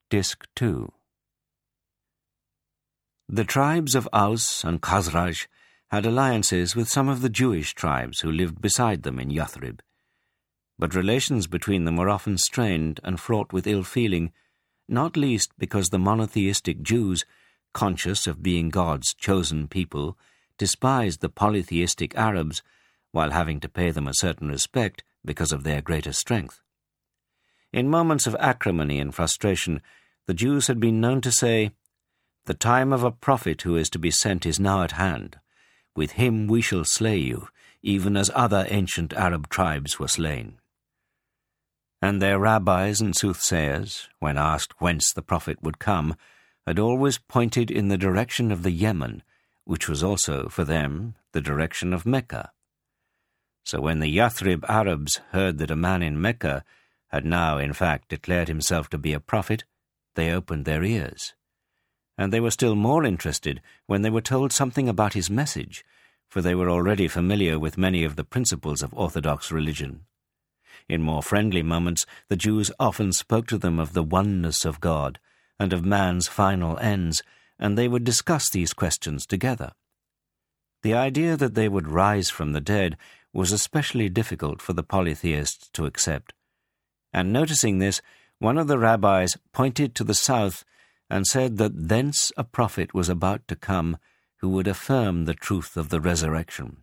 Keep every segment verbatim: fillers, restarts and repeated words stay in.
Disc two. The tribes of Aus and Khazraj had alliances with some of the Jewish tribes who lived beside them in Yathrib, but relations between them were often strained and fraught with ill feeling, not least because the monotheistic Jews, conscious of being God's chosen people, despised the polytheistic Arabs while having to pay them a certain respect because of their greater strength. In moments of acrimony and frustration, the Jews had been known to say, "The time of a prophet who is to be sent is now at hand. With him we shall slay you, even as other ancient Arab tribes were slain." And their rabbis and soothsayers, when asked whence the prophet would come, had always pointed in the direction of the Yemen, which was also, for them, the direction of Mecca. So when the Yathrib Arabs heard that a man in Mecca had now, in fact, declared himself to be a prophet, they opened their ears. And they were still more interested when they were told something about his message, for they were already familiar with many of the principles of Orthodox religion. In more friendly moments, the Jews often spoke to them of the oneness of God and of man's final ends, and they would discuss these questions together. The idea that they would rise from the dead was especially difficult for the polytheists to accept. And noticing this, one of the rabbis pointed to the south and said that thence a prophet was about to come who would affirm the truth of the resurrection.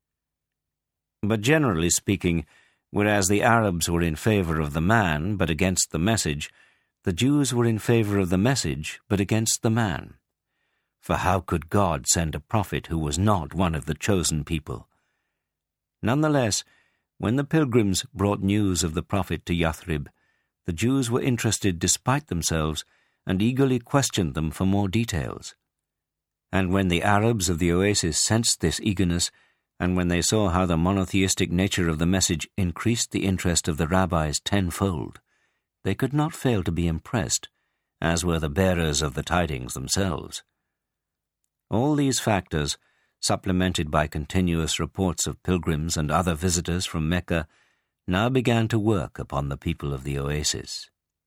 But generally speaking, whereas the Arabs were in favor of the man but against the message, the Jews were in favor of the message but against the man. For how could God send a prophet who was not one of the chosen people? Nonetheless, when the pilgrims brought news of the prophet to Yathrib, the Jews were interested despite themselves and eagerly questioned them for more details. And when the Arabs of the oasis sensed this eagerness, and when they saw how the monotheistic nature of the message increased the interest of the rabbis tenfold, they could not fail to be impressed, as were the bearers of the tidings themselves. All these factors, supplemented by continuous reports of pilgrims and other visitors from Mecca, now began to work upon the people of the oasis.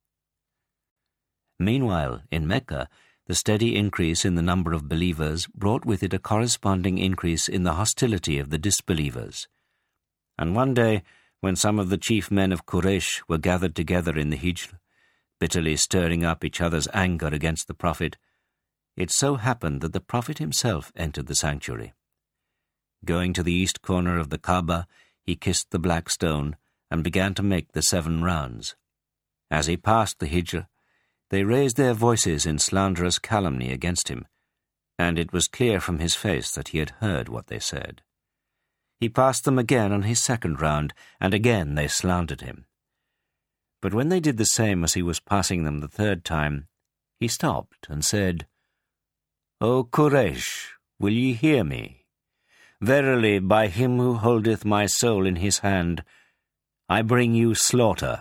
Meanwhile, in Mecca, the steady increase in the number of believers brought with it a corresponding increase in the hostility of the disbelievers. And one day, when some of the chief men of Quraysh were gathered together in the Hijr, bitterly stirring up each other's anger against the Prophet, it so happened that the Prophet himself entered the sanctuary. Going to the east corner of the Kaaba, he kissed the black stone and began to make the seven rounds. As he passed the Hijr, they raised their voices in slanderous calumny against him, and it was clear from his face that he had heard what they said. He passed them again on his second round, and again they slandered him. But when they did the same as he was passing them the third time, he stopped and said, "O Quraysh, will ye hear me? Verily, by him who holdeth my soul in his hand, I bring you slaughter."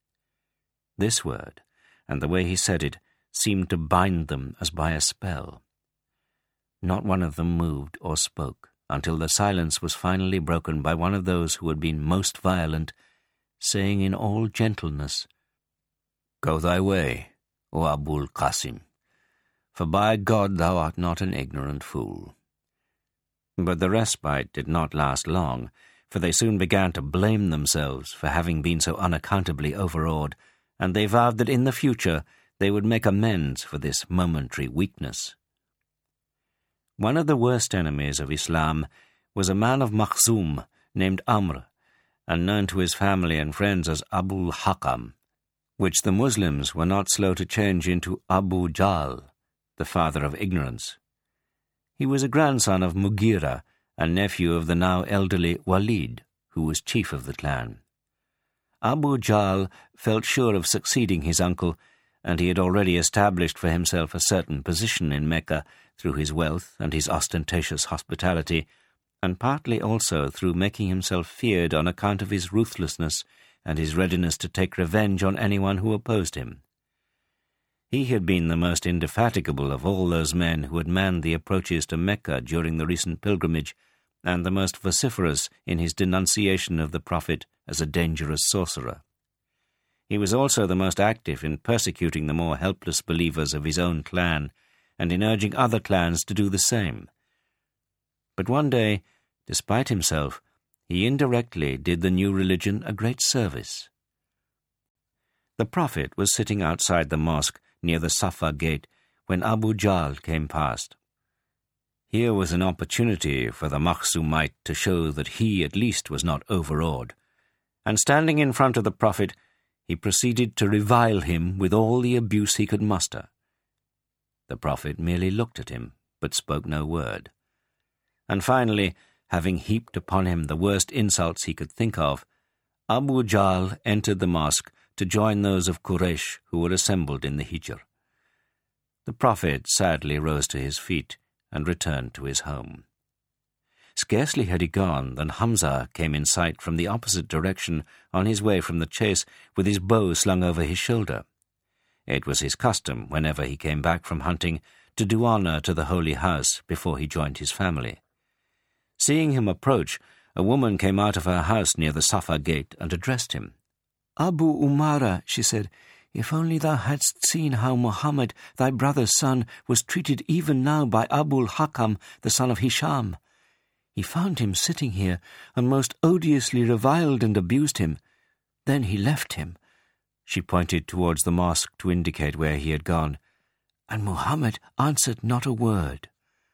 This word, and the way he said it, seemed to bind them as by a spell. Not one of them moved or spoke until the silence was finally broken by one of those who had been most violent, saying in all gentleness, "Go thy way, O Abul Qasim, for by God thou art not an ignorant fool." But the respite did not last long, for they soon began to blame themselves for having been so unaccountably overawed, and they vowed that in the future they would make amends for this momentary weakness. One of the worst enemies of Islam was a man of Makhzum named Amr, and known to his family and friends as Abul Hakam, which the Muslims were not slow to change into Abu Jahl, the father of ignorance. He was a grandson of Mughira and nephew of the now elderly Walid, who was chief of the clan. Abu Jahl felt sure of succeeding his uncle, and he had already established for himself a certain position in Mecca through his wealth and his ostentatious hospitality, and partly also through making himself feared on account of his ruthlessness and his readiness to take revenge on anyone who opposed him. He had been the most indefatigable of all those men who had manned the approaches to Mecca during the recent pilgrimage, and the most vociferous in his denunciation of the Prophet as a dangerous sorcerer. He was also the most active in persecuting the more helpless believers of his own clan and in urging other clans to do the same. But one day, despite himself, he indirectly did the new religion a great service. The Prophet was sitting outside the mosque near the Safa gate when Abu Jahl came past. Here was an opportunity for the Makhzumite to show that he at least was not overawed, and standing in front of the Prophet, he proceeded to revile him with all the abuse he could muster. The Prophet merely looked at him, but spoke no word. And finally, having heaped upon him the worst insults he could think of, Abu Jahl entered the mosque to join those of Quraysh who were assembled in the Hijr. The Prophet sadly rose to his feet and returned to his home. Scarcely had he gone than Hamza came in sight from the opposite direction on his way from the chase with his bow slung over his shoulder. It was his custom, whenever he came back from hunting, to do honour to the holy house before he joined his family. Seeing him approach, a woman came out of her house near the Safa gate and addressed him. "Abu Umara," she said, "if only thou hadst seen how Muhammad, thy brother's son, was treated even now by Abul Hakam, the son of Hisham. He found him sitting here, and most odiously reviled and abused him. Then he left him." She pointed towards the mosque to indicate where he had gone, and Muhammad answered not a word.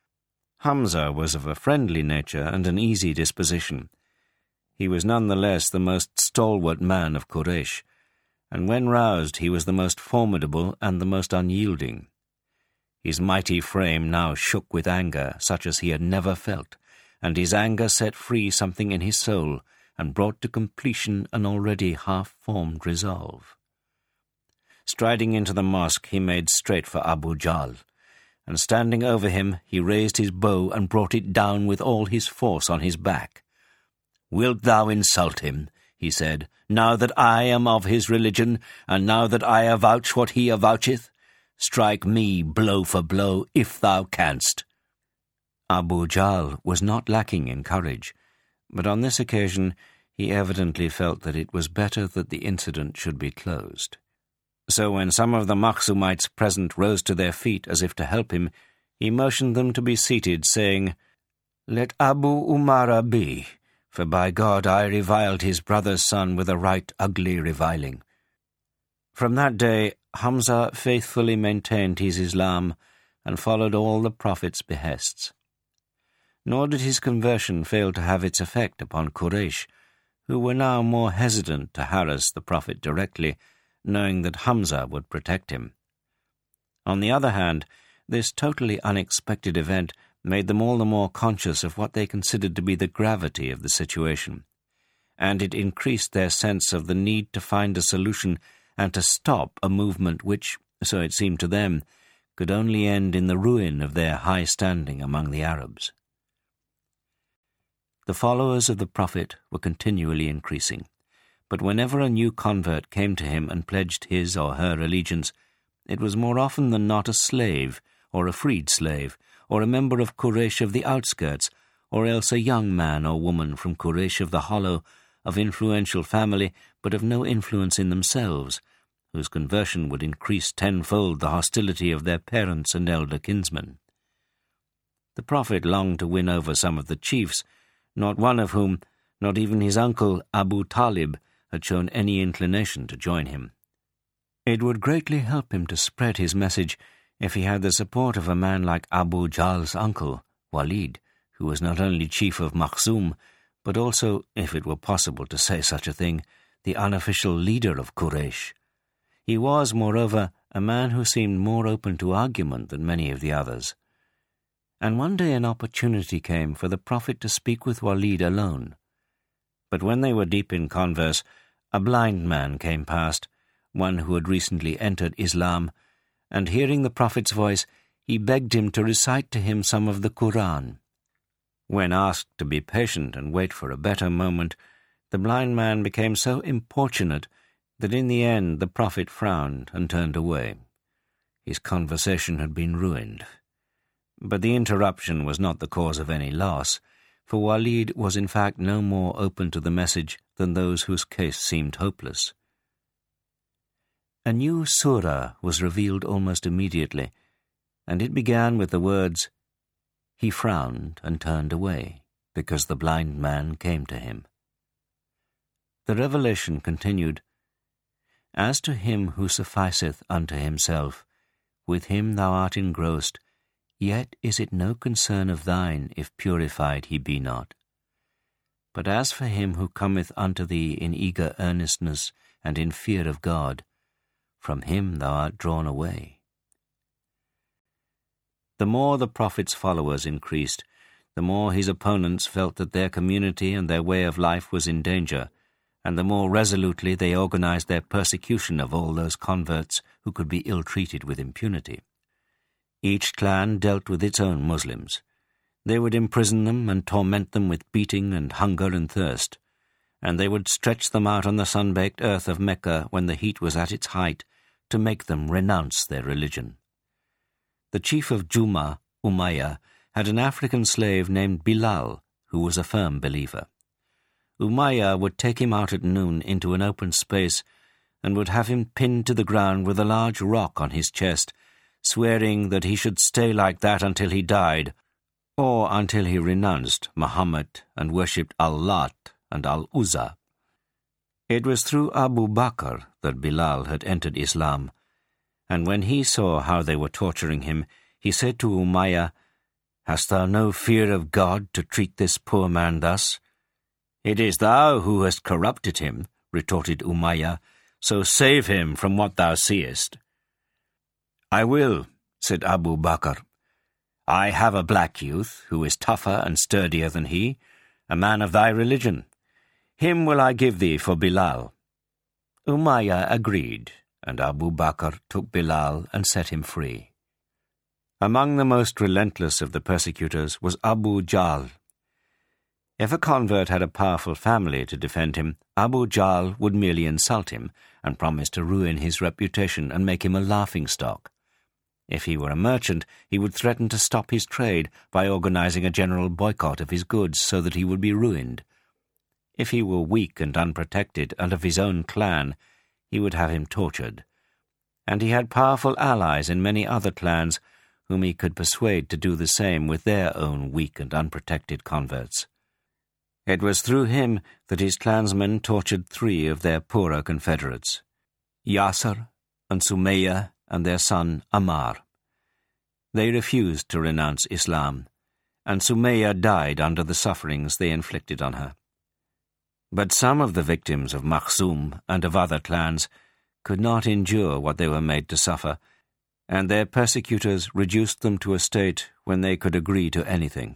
Hamza was of a friendly nature and an easy disposition. He was none the less the most stalwart man of Quraysh, and when roused he was the most formidable and the most unyielding. His mighty frame now shook with anger such as he had never felt, and his anger set free something in his soul and brought to completion an already half-formed resolve. Striding into the mosque, he made straight for Abu Jahl, and standing over him, he raised his bow and brought it down with all his force on his back. "Wilt thou insult him?" he said, "now that I am of his religion, and now that I avouch what he avoucheth? Strike me blow for blow, if thou canst." Abu Jahl was not lacking in courage, but on this occasion he evidently felt that it was better that the incident should be closed. So when some of the Makhzumites present rose to their feet as if to help him, he motioned them to be seated, saying, "Let Abu Umara be, for by God I reviled his brother's son with a right ugly reviling." From that day, Hamza faithfully maintained his Islam and followed all the Prophet's behests. Nor did his conversion fail to have its effect upon Quraysh, who were now more hesitant to harass the Prophet directly, knowing that Hamza would protect him. On the other hand, this totally unexpected event made them all the more conscious of what they considered to be the gravity of the situation, and it increased their sense of the need to find a solution and to stop a movement which, so it seemed to them, could only end in the ruin of their high standing among the Arabs. The followers of the Prophet were continually increasing, but whenever a new convert came to him and pledged his or her allegiance, it was more often than not a slave, or a freed slave, or a member of Quraysh of the outskirts, or else a young man or woman from Quraysh of the Hollow, of influential family, but of no influence in themselves, whose conversion would increase tenfold the hostility of their parents and elder kinsmen. The Prophet longed to win over some of the chiefs, not one of whom, not even his uncle Abu Talib, had shown any inclination to join him. It would greatly help him to spread his message if he had the support of a man like Abu Jahl's uncle, Walid, who was not only chief of Makhzum, but also, if it were possible to say such a thing, the unofficial leader of Quraysh. He was, moreover, a man who seemed more open to argument than many of the others. And one day an opportunity came for the Prophet to speak with Walid alone. But when they were deep in converse, a blind man came past, one who had recently entered Islam, and hearing the Prophet's voice, he begged him to recite to him some of the Quran. When asked to be patient and wait for a better moment, the blind man became so importunate that in the end the Prophet frowned and turned away. His conversation had been ruined. But the interruption was not the cause of any loss, for Walid was in fact no more open to the message than those whose case seemed hopeless. A new surah was revealed almost immediately, and it began with the words, "He frowned and turned away, because the blind man came to him." The revelation continued, "As to him who sufficeth unto himself, with him thou art engrossed, yet is it no concern of thine if purified he be not. But as for him who cometh unto thee in eager earnestness and in fear of God, from him thou art drawn away." The more the prophet's followers increased, the more his opponents felt that their community and their way of life was in danger, and the more resolutely they organized their persecution of all those converts who could be ill-treated with impunity. Each clan dealt with its own Muslims. They would imprison them and torment them with beating and hunger and thirst, and they would stretch them out on the sun-baked earth of Mecca when the heat was at its height to make them renounce their religion. The chief of Juma, Umayyah, had an African slave named Bilal, who was a firm believer. Umayyah would take him out at noon into an open space and would have him pinned to the ground with a large rock on his chest, swearing that he should stay like that until he died, or until he renounced Muhammad and worshipped Al-Lat and Al-Uzza. It was through Abu Bakr that Bilal had entered Islam, and when he saw how they were torturing him, he said to Umayyah, "Hast thou no fear of God to treat this poor man thus?" "It is thou who hast corrupted him," retorted Umayyah, "so save him from what thou seest." "I will," said Abu Bakr. "I have a black youth who is tougher and sturdier than he, a man of thy religion. Him will I give thee for Bilal." Umayyah agreed, and Abu Bakr took Bilal and set him free. Among the most relentless of the persecutors was Abu Jahl. If a convert had a powerful family to defend him, Abu Jahl would merely insult him and promise to ruin his reputation and make him a laughingstock. If he were a merchant, he would threaten to stop his trade by organizing a general boycott of his goods so that he would be ruined. If he were weak and unprotected and of his own clan, he would have him tortured. And he had powerful allies in many other clans whom he could persuade to do the same with their own weak and unprotected converts. It was through him that his clansmen tortured three of their poorer confederates, Yasser and Sumayya and their son Ammar. They refused to renounce Islam, and Sumayya died under the sufferings they inflicted on her. But some of the victims of Makhzum and of other clans could not endure what they were made to suffer, and their persecutors reduced them to a state when they could agree to anything.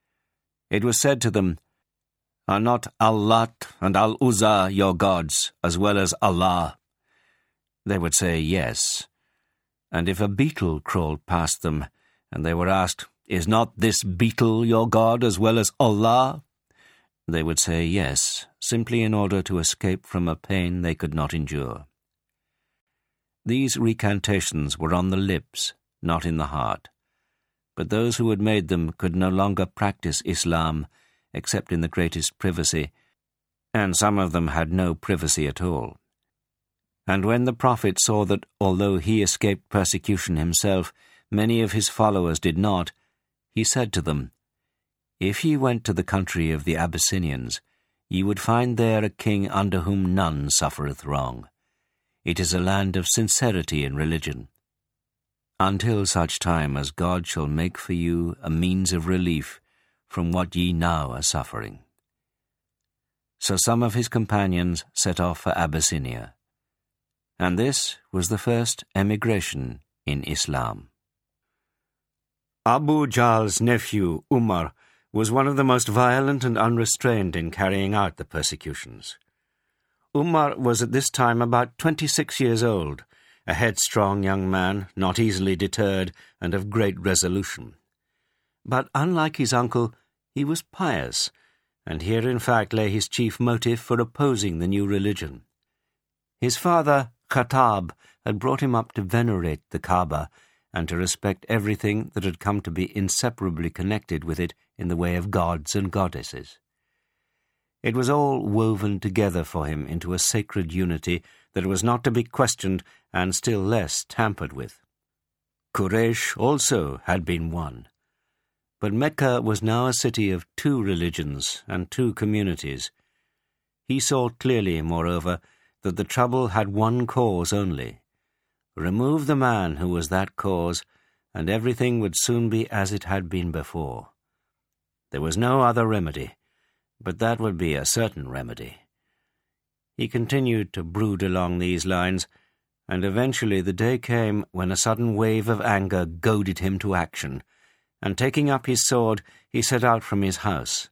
It was said to them, "Are not Al-Lat and Al-Uzza your gods, as well as Allah?" They would say yes. And if a beetle crawled past them, and they were asked, "Is not this beetle your God as well as Allah?" they would say yes, simply in order to escape from a pain they could not endure. These recantations were on the lips, not in the heart. But those who had made them could no longer practice Islam except in the greatest privacy, and some of them had no privacy at all. And when the Prophet saw that, although he escaped persecution himself, many of his followers did not, he said to them, "If ye went to the country of the Abyssinians, ye would find there a king under whom none suffereth wrong. It is a land of sincerity in religion. Until such time as God shall make for you a means of relief from what ye now are suffering." So some of his companions set off for Abyssinia. And this was the first emigration in Islam. Abu Jahl's nephew, Umar, was one of the most violent and unrestrained in carrying out the persecutions. Umar was at this time about twenty-six years old, a headstrong young man, not easily deterred, and of great resolution. But unlike his uncle, he was pious, and here in fact lay his chief motive for opposing the new religion. His father, Khattab, had brought him up to venerate the Kaaba and to respect everything that had come to be inseparably connected with it in the way of gods and goddesses. It was all woven together for him into a sacred unity that was not to be questioned and still less tampered with. Quraysh also had been won. But Mecca was now a city of two religions and two communities. He saw clearly, moreover, that the trouble had one cause only. Remove the man who was that cause, and everything would soon be as it had been before. There was no other remedy, but that would be a certain remedy. He continued to brood along these lines, and eventually the day came when a sudden wave of anger goaded him to action, and taking up his sword, he set out from his house.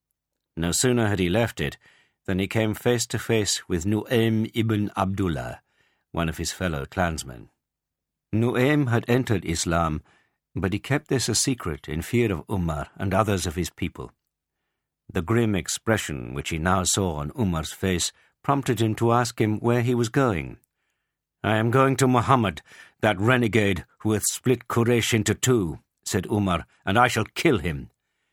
No sooner had he left it than he came face to face with Nu'aym ibn Abdullah, one of his fellow clansmen. Nu'aym had entered Islam, but he kept this a secret in fear of Umar and others of his people. The grim expression which he now saw on Umar's face prompted him to ask him where he was going. "I am going to Muhammad, that renegade who hath split Quraysh into two," said Umar, "and I shall kill him."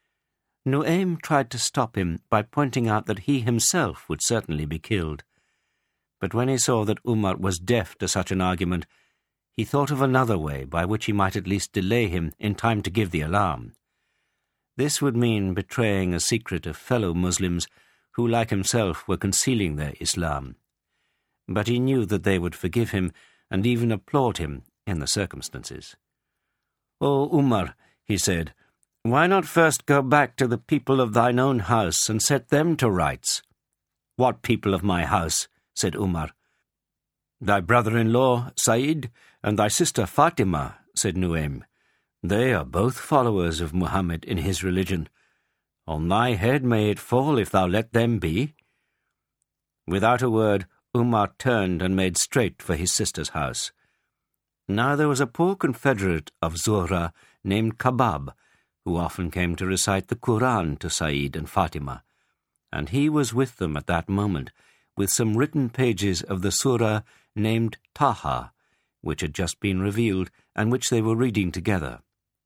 Nu'aym tried to stop him by pointing out that he himself would certainly be killed. But when he saw that Umar was deaf to such an argument, he thought of another way by which he might at least delay him in time to give the alarm. This would mean betraying a secret of fellow Muslims who, like himself, were concealing their Islam. But he knew that they would forgive him and even applaud him in the circumstances. "O Umar," he said, "why not first go back to the people of thine own house and set them to rights?" "What people of my house?" said Umar. "Thy brother-in-law, Sa'id, and thy sister Fatima," said Nu'aym. "They are both followers of Muhammad in his religion. On thy head may it fall if thou let them be." Without a word, Umar turned and made straight for his sister's house. Now there was a poor confederate of Zuhra named Kabab, who often came to recite the Quran to Sa'id and Fatima, and he was with them at that moment, with some written pages of the surah named Taha, which had just been revealed, and which they were reading together.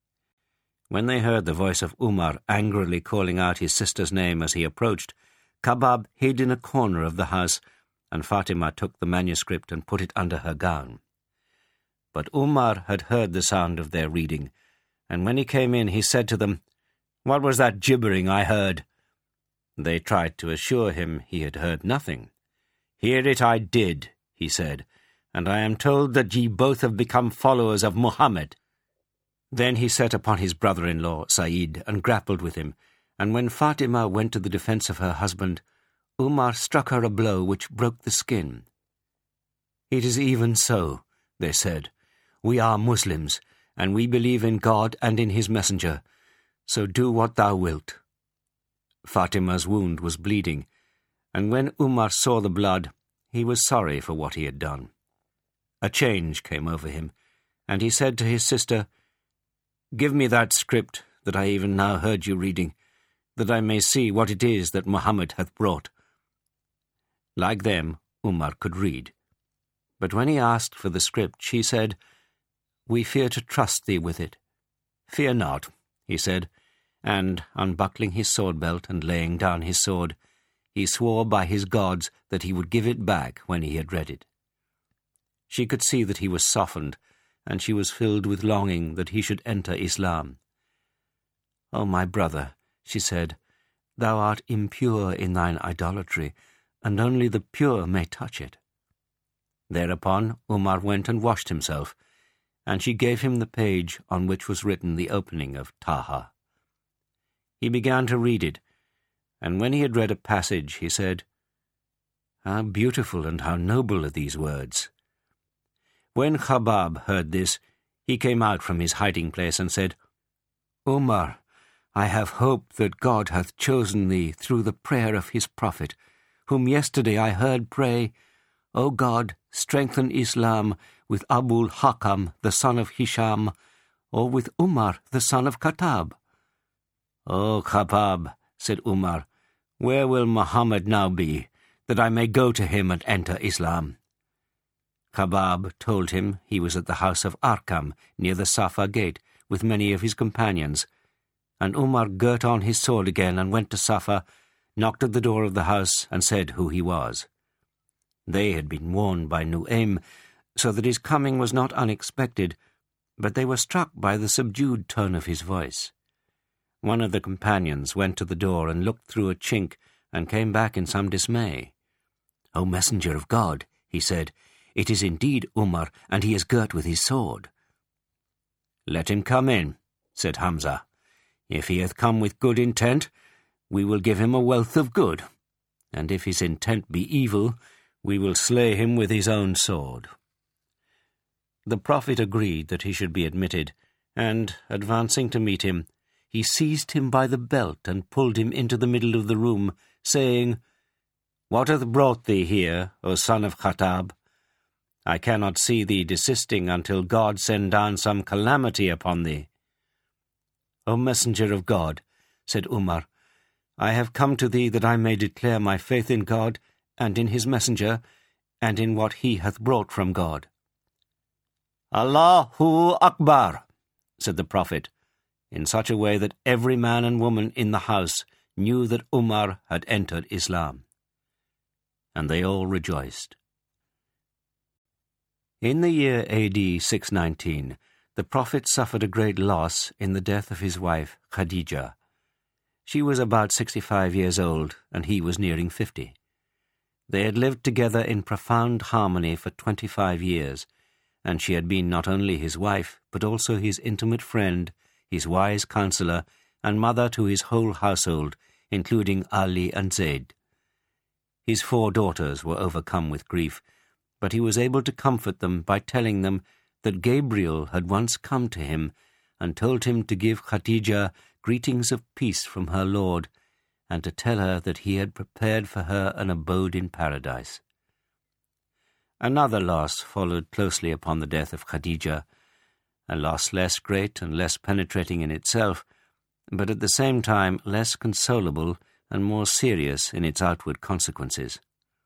When they heard the voice of Umar angrily calling out his sister's name as he approached, Kabab hid in a corner of the house, and Fatima took the manuscript and put it under her gown. But Umar had heard the sound of their reading, and when he came in he said to them, "What was that gibbering I heard?" They tried to assure him he had heard nothing. "Hear it I did," he said, "and I am told that ye both have become followers of Muhammad." Then he set upon his brother-in-law, Sa'id, and grappled with him, and when Fatima went to the defence of her husband, Umar struck her a blow which broke the skin. "It is even so," they said. "We are Muslims, and we believe in God and in his messenger, so do what thou wilt." Fatima's wound was bleeding, and when Umar saw the blood, he was sorry for what he had done. A change came over him, and he said to his sister, "Give me that script that I even now heard you reading, that I may see what it is that Muhammad hath brought." Like them, Umar could read. But when he asked for the script, she said, "We fear to trust thee with it." "Fear not," he said, and, unbuckling his sword-belt and laying down his sword, he swore by his gods that he would give it back when he had read it. She could see that he was softened, and she was filled with longing that he should enter Islam. "O my brother," she said, "thou art impure in thine idolatry, and only the pure may touch it." Thereupon Umar went and washed himself, and she gave him the page on which was written the opening of Taha. He began to read it, and when he had read a passage, he said, "How beautiful and how noble are these words." When Khabab heard this, he came out from his hiding-place and said, "Umar, I have hope that God hath chosen thee through the prayer of his prophet, whom yesterday I heard pray, O God, strengthen Islam with Abul Hakam, the son of Hisham, or with Umar, the son of Khattab." "O Khabab," said Umar, "where will Muhammad now be, that I may go to him and enter Islam?" Khabab told him he was at the house of Arkam, near the Safa gate, with many of his companions, and Umar girt on his sword again and went to Safa, knocked at the door of the house, and said who he was. They had been warned by Nu'aym, so that his coming was not unexpected, but they were struck by the subdued tone of his voice. One of the companions went to the door and looked through a chink and came back in some dismay. "O messenger of God," he said, "it is indeed Umar, and he is girt with his sword." "Let him come in," said Hamza. "If he hath come with good intent, we will give him a wealth of good, and if his intent be evil, we will slay him with his own sword." The Prophet agreed that he should be admitted, and, advancing to meet him, he seized him by the belt and pulled him into the middle of the room, saying, "What hath brought thee here, O son of Khattab? I cannot see thee desisting until God send down some calamity upon thee." "O messenger of God," said Umar, "I have come to thee that I may declare my faith in God and in his messenger, and in what he hath brought from God." "Allahu Akbar," said the Prophet, in such a way that every man and woman in the house knew that Umar had entered Islam. And they all rejoiced. In the year A D six nineteen, the Prophet suffered a great loss in the death of his wife, Khadijah. She was about sixty-five years old, and he was nearing fifty. They had lived together in profound harmony for twenty-five years, and she had been not only his wife, but also his intimate friend, his wise counselor, and mother to his whole household, including Ali and Zayd. His four daughters were overcome with grief, but he was able to comfort them by telling them that Gabriel had once come to him and told him to give Khadijah greetings of peace from her Lord, and to tell her that he had prepared for her an abode in paradise. Another loss followed closely upon the death of Khadijah, a loss less great and less penetrating in itself, but at the same time less consolable and more serious in its outward consequences.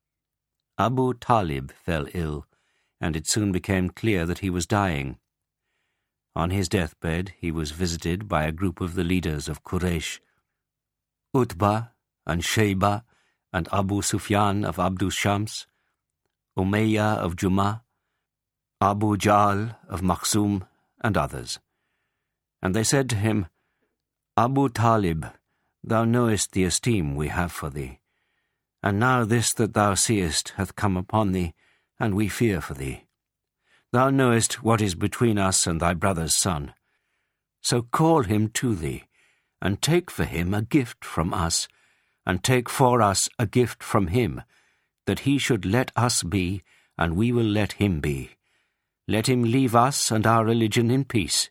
Abu Talib fell ill, and it soon became clear that he was dying. On his deathbed he was visited by a group of the leaders of Quraysh, Utbah and Shaybah and Abu Sufyan of Abdus Shams, Umayyah of Jumah, Abu Jahl of Makhzum, and others. And they said to him, "Abu Talib, thou knowest the esteem we have for thee, and now this that thou seest hath come upon thee, and we fear for thee. Thou knowest what is between us and thy brother's son. So call him to thee, and take for him a gift from us, and take for us a gift from him, that he should let us be, and we will let him be. Let him leave us and our religion in peace."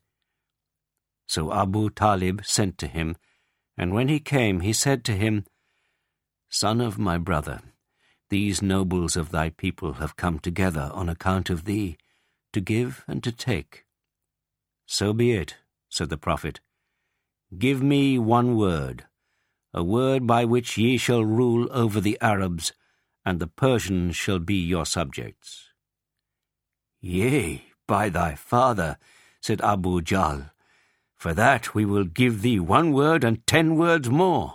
So Abu Talib sent to him, and when he came he said to him, "Son of my brother, these nobles of thy people have come together on account of thee, to give and to take." "So be it," said the Prophet. "Give me one word, a word by which ye shall rule over the Arabs, and the Persians shall be your subjects." "Yea, by thy father," said Abu Jahl, "for that we will give thee one word and ten words more."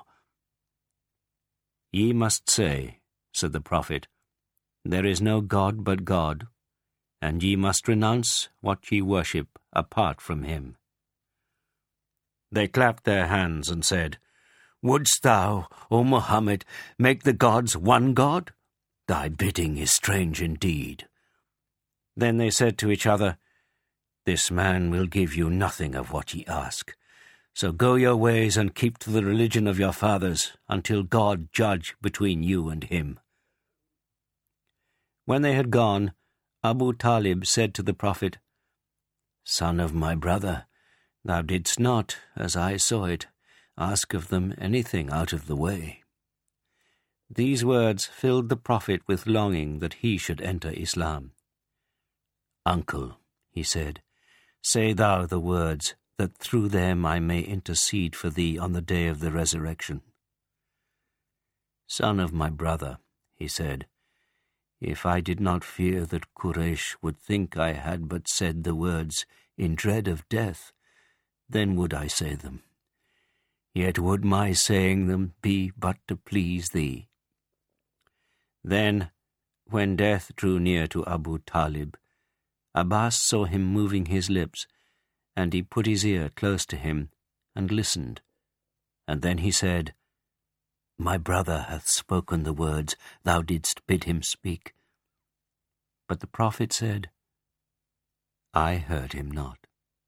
"Ye must say," said the Prophet, "there is no God but God, and ye must renounce what ye worship apart from him." They clapped their hands and said, "Wouldst thou, O Muhammad, make the gods one God? Thy bidding is strange indeed." Then they said to each other, "This man will give you nothing of what ye ask. So go your ways and keep to the religion of your fathers until God judge between you and him." When they had gone, Abu Talib said to the Prophet, "Son of my brother, thou didst not, as I saw it, ask of them anything out of the way." These words filled the Prophet with longing that he should enter Islam. "Uncle," he said, "say thou the words, that through them I may intercede for thee on the day of the resurrection." "Son of my brother," he said, "if I did not fear that Quraysh would think I had but said the words in dread of death, then would I say them. Yet would my saying them be but to please thee." Then when death drew near to Abu Talib, Abbas saw him moving his lips, and he put his ear close to him and listened. And then he said, "My brother hath spoken the words thou didst bid him speak." But the prophet said, "I heard him not."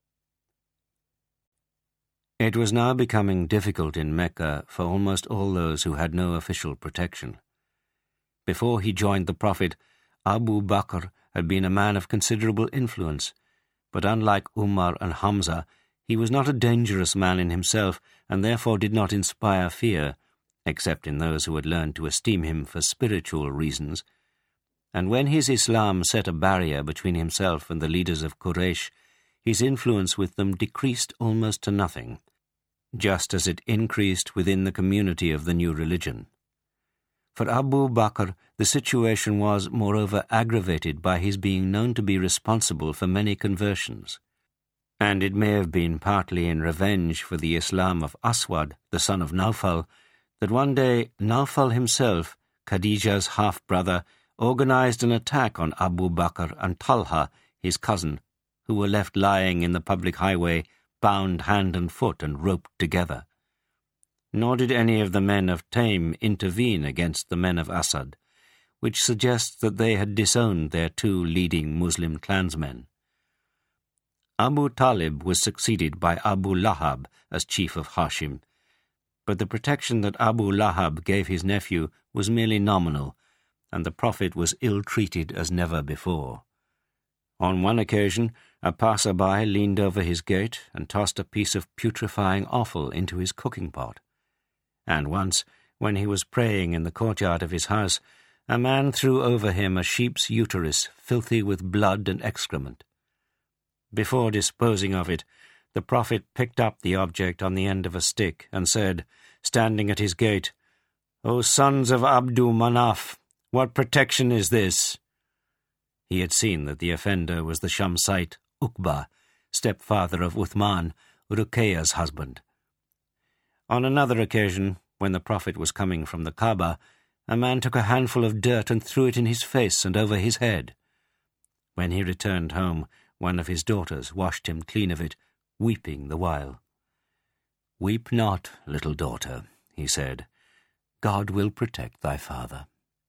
It was now becoming difficult in Mecca for almost all those who had no official protection. Before he joined the Prophet, Abu Bakr had been a man of considerable influence, but unlike Umar and Hamza, he was not a dangerous man in himself, and therefore did not inspire fear, except in those who had learned to esteem him for spiritual reasons. And when his Islam set a barrier between himself and the leaders of Quraysh, his influence with them decreased almost to nothing, just as it increased within the community of the new religion. For Abu Bakr, the situation was, moreover, aggravated by his being known to be responsible for many conversions. And it may have been partly in revenge for the Islam of Aswad, the son of Nawfal, that one day Nawfal himself, Khadija's half-brother, organized an attack on Abu Bakr and Talha, his cousin, who were left lying in the public highway, bound hand and foot and roped together. Nor did any of the men of Taym intervene against the men of Asad, which suggests that they had disowned their two leading Muslim clansmen. Abu Talib was succeeded by Abu Lahab as chief of Hashim, but the protection that Abu Lahab gave his nephew was merely nominal, and the Prophet was ill-treated as never before. On one occasion, a passer-by leaned over his gate and tossed a piece of putrefying offal into his cooking pot. And once, when he was praying in the courtyard of his house, a man threw over him a sheep's uterus filthy with blood and excrement. Before disposing of it, the Prophet picked up the object on the end of a stick and said, standing at his gate, "O sons of Abdu Manaf, what protection is this?" He had seen that the offender was the Shamsite Uqba, stepfather of Uthman, Ruqayya's husband. On another occasion, when the Prophet was coming from the Kaaba, a man took a handful of dirt and threw it in his face and over his head. When he returned home, one of his daughters washed him clean of it, weeping the while. "Weep not, little daughter," he said. "God will protect thy father."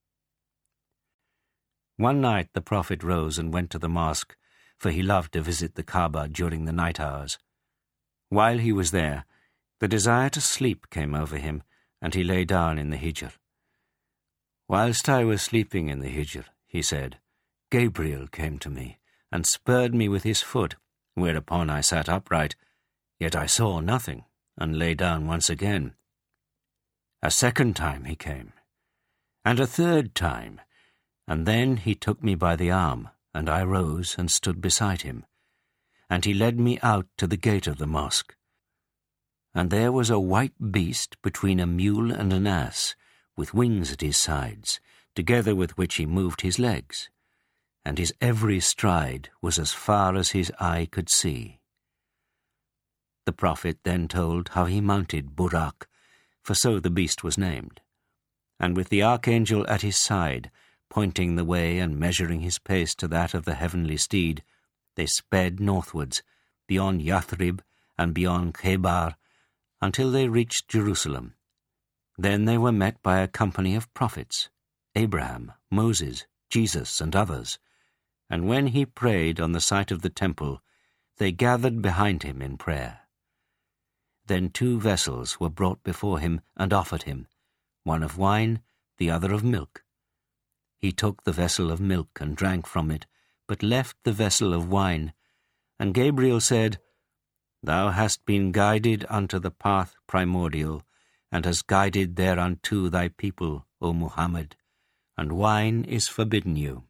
One night the Prophet rose and went to the mosque, for he loved to visit the Kaaba during the night hours. While he was there, the desire to sleep came over him, and he lay down in the hijr. "Whilst I was sleeping in the hijr," he said, "Gabriel came to me, and spurred me with his foot, whereupon I sat upright, yet I saw nothing, and lay down once again. A second time he came, and a third time, and then he took me by the arm, and I rose and stood beside him, and he led me out to the gate of the mosque. And there was a white beast between a mule and an ass, with wings at his sides, together with which he moved his legs, and his every stride was as far as his eye could see." The Prophet then told how he mounted Burak, for so the beast was named, and with the archangel at his side, pointing the way and measuring his pace to that of the heavenly steed, they sped northwards, beyond Yathrib and beyond Khaybar, until they reached Jerusalem. Then they were met by a company of prophets, Abraham, Moses, Jesus, and others, and when he prayed on the site of the temple, they gathered behind him in prayer. Then two vessels were brought before him and offered him, one of wine, the other of milk. He took the vessel of milk and drank from it, but left the vessel of wine, and Gabriel said, "Thou hast been guided unto the path primordial, and hast guided thereunto thy people, O Muhammad, and wine is forbidden you."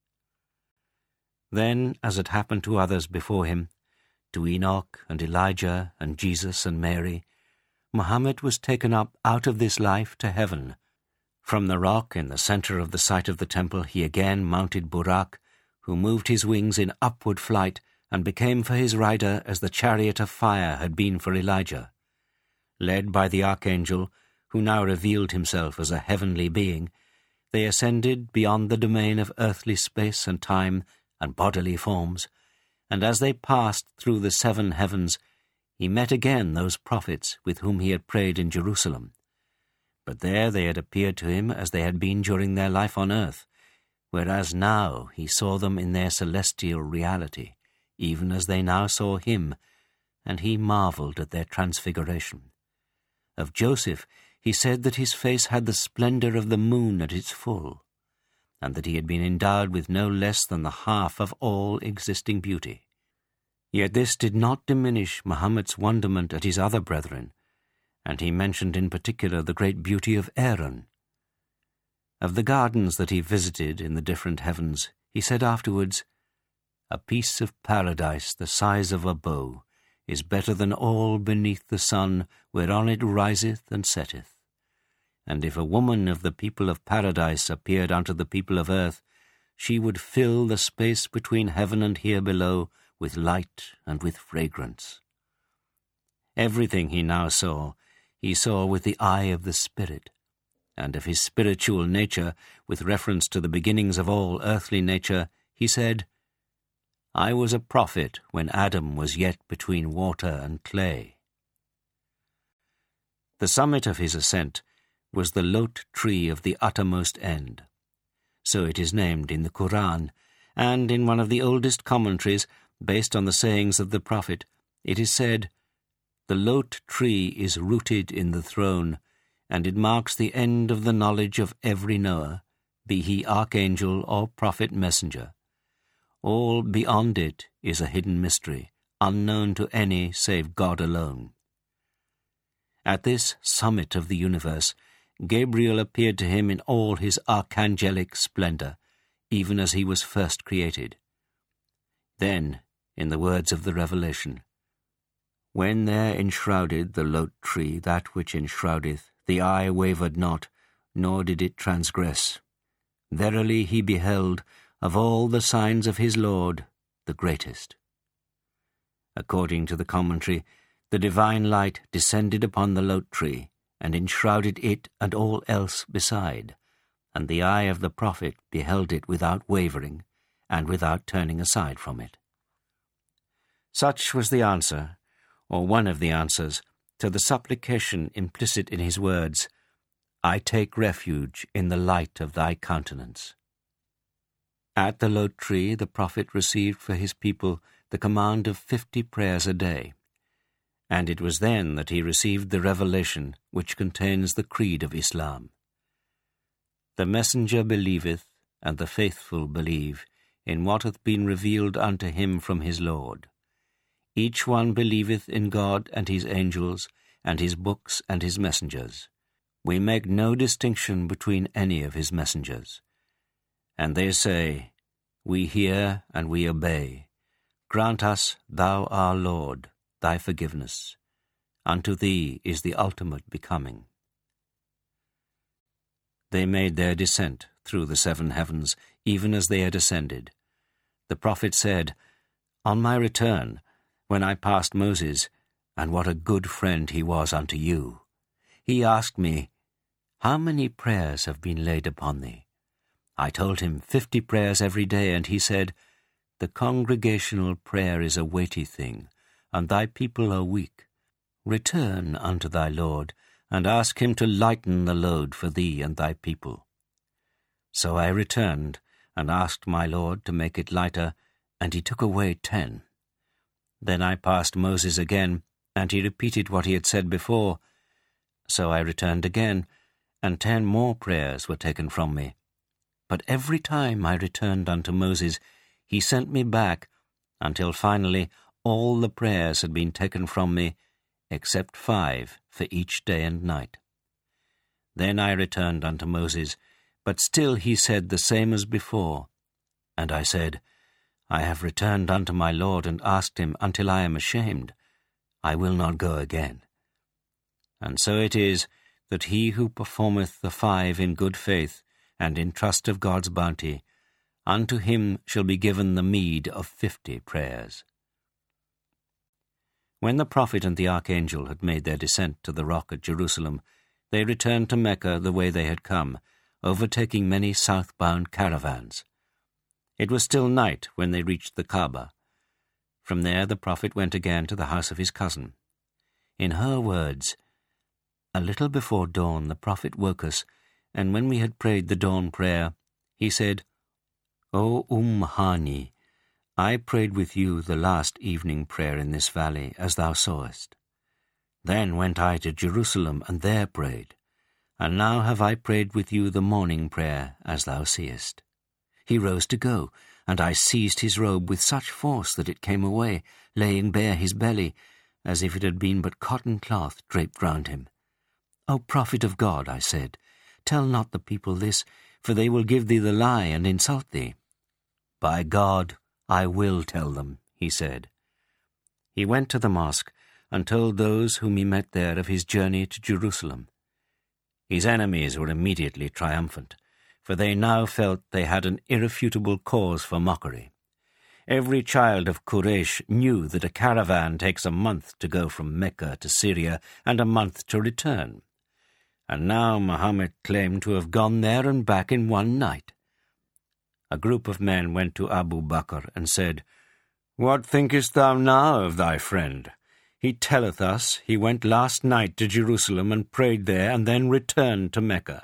Then, as it happened to others before him, to Enoch and Elijah and Jesus and Mary, Muhammad was taken up out of this life to heaven. From the rock in the center of the site of the temple he again mounted Burak, who moved his wings in upward flight, and became for his rider as the chariot of fire had been for Elijah. Led by the archangel, who now revealed himself as a heavenly being, They ascended beyond the domain of earthly space and time and bodily forms, and as they passed through the seven heavens, he met again those prophets with whom he had prayed in Jerusalem. But there they had appeared to him as they had been during their life on earth, whereas now he saw them in their celestial reality, even as they now saw him, and he marveled at their transfiguration. Of Joseph he said that his face had the splendor of the moon at its full, and that he had been endowed with no less than the half of all existing beauty. Yet this did not diminish Muhammad's wonderment at his other brethren, and he mentioned in particular the great beauty of Aaron. Of the gardens that he visited in the different heavens, he said afterwards, "A piece of paradise the size of a bow is better than all beneath the sun whereon it riseth and setteth. And if a woman of the people of paradise appeared unto the people of earth, she would fill the space between heaven and here below with light and with fragrance." Everything he now saw, he saw with the eye of the Spirit, and of his spiritual nature, with reference to the beginnings of all earthly nature, he said, "I was a prophet when Adam was yet between water and clay." The summit of his ascent was the Lot tree of the uttermost end. So it is named in the Quran, and in one of the oldest commentaries, based on the sayings of the Prophet, it is said, "The Lot tree is rooted in the throne, and it marks the end of the knowledge of every knower, be he archangel or prophet messenger. All beyond it is a hidden mystery, unknown to any save God alone." At this summit of the universe, Gabriel appeared to him in all his archangelic splendor, even as he was first created. Then, in the words of the Revelation, "When there enshrouded the Lot tree that which enshroudeth, the eye wavered not, nor did it transgress. Verily he beheld, of all the signs of his Lord, the greatest." According to the commentary, the divine light descended upon the Lot tree, and enshrouded it and all else beside, and the eye of the prophet beheld it without wavering, and without turning aside from it. Such was the answer, or one of the answers, to the supplication implicit in his words, "I take refuge in the light of thy countenance." At the Lot tree the prophet received for his people the command of fifty prayers a day, and it was then that he received the revelation which contains the creed of Islam. "The messenger believeth, and the faithful believe, in what hath been revealed unto him from his Lord. Each one believeth in God and his angels, and his books and his messengers. We make no distinction between any of his messengers. And they say, We hear and we obey. Grant us, thou our Lord, thy forgiveness. Unto thee is the ultimate becoming." They made their descent through the seven heavens, even as they had ascended. The prophet said, "On my return, when I passed Moses, and what a good friend he was unto you, he asked me, How many prayers have been laid upon thee? I told him fifty prayers every day, and he said, The congregational prayer is a weighty thing, and thy people are weak. Return unto thy Lord, and ask him to lighten the load for thee and thy people. So I returned, and asked my Lord to make it lighter, and he took away ten. Then I passed Moses again, and he repeated what he had said before. So I returned again, and ten more prayers were taken from me. But every time I returned unto Moses, he sent me back, until finally all the prayers had been taken from me, except five for each day and night. Then I returned unto Moses, but still he said the same as before. And I said, I have returned unto my Lord and asked him until I am ashamed. I will not go again. And so it is that he who performeth the five in good faith and in trust of God's bounty, unto him shall be given the meed of fifty prayers. When the prophet and the archangel had made their descent to the rock at Jerusalem, they returned to Mecca the way they had come, overtaking many southbound caravans. It was still night when they reached the Kaaba. From there the Prophet went again to the house of his cousin. In her words, "A little before dawn the Prophet woke us, and when we had prayed the dawn prayer, he said, 'O Umm Hani, I prayed with you the last evening prayer in this valley, as thou sawest. Then went I to Jerusalem, and there prayed. And now have I prayed with you the morning prayer, as thou seest.' He rose to go, and I seized his robe with such force that it came away, laying bare his belly, as if it had been but cotton cloth draped round him. 'O Prophet of God,' I said, 'tell not the people this, for they will give thee the lie and insult thee.' 'By God, I will tell them,' he said. He went to the mosque and told those whom he met there of his journey to Jerusalem. His enemies were immediately triumphant, for they now felt they had an irrefutable cause for mockery. Every child of Quraysh knew that a caravan takes a month to go from Mecca to Syria and a month to return. And now Muhammad claimed to have gone there and back in one night. A group of men went to Abu Bakr and said, 'What thinkest thou now of thy friend? He telleth us he went last night to Jerusalem and prayed there and then returned to Mecca.'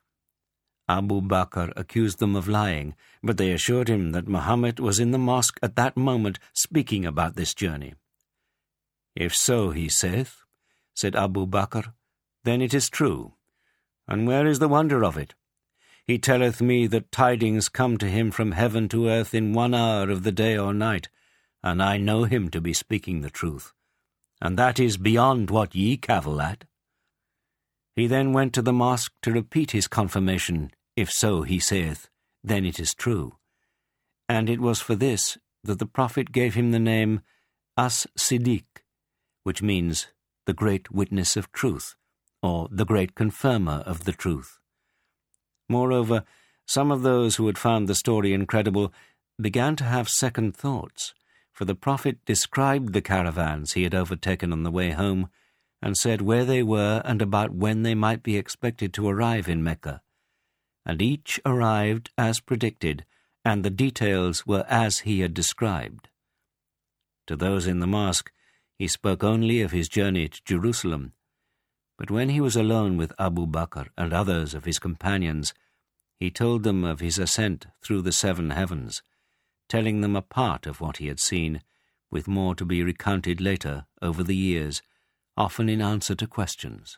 Abu Bakr accused them of lying, but they assured him that Muhammad was in the mosque at that moment speaking about this journey. 'If so he saith,' said Abu Bakr, 'then it is true. And where is the wonder of it? He telleth me that tidings come to him from heaven to earth in one hour of the day or night, and I know him to be speaking the truth, and that is beyond what ye cavil at.' He then went to the mosque to repeat his confirmation, 'If so he saith, then it is true.' And it was for this that the Prophet gave him the name As-Siddiq, which means the great witness of truth, or the great confirmer of the truth. Moreover, some of those who had found the story incredible began to have second thoughts, for the Prophet described the caravans he had overtaken on the way home, and said where they were and about when they might be expected to arrive in Mecca. And each arrived as predicted, and the details were as he had described. To those in the mosque, he spoke only of his journey to Jerusalem, but when he was alone with Abu Bakr and others of his companions, he told them of his ascent through the seven heavens, telling them a part of what he had seen, with more to be recounted later over the years, often in answer to questions.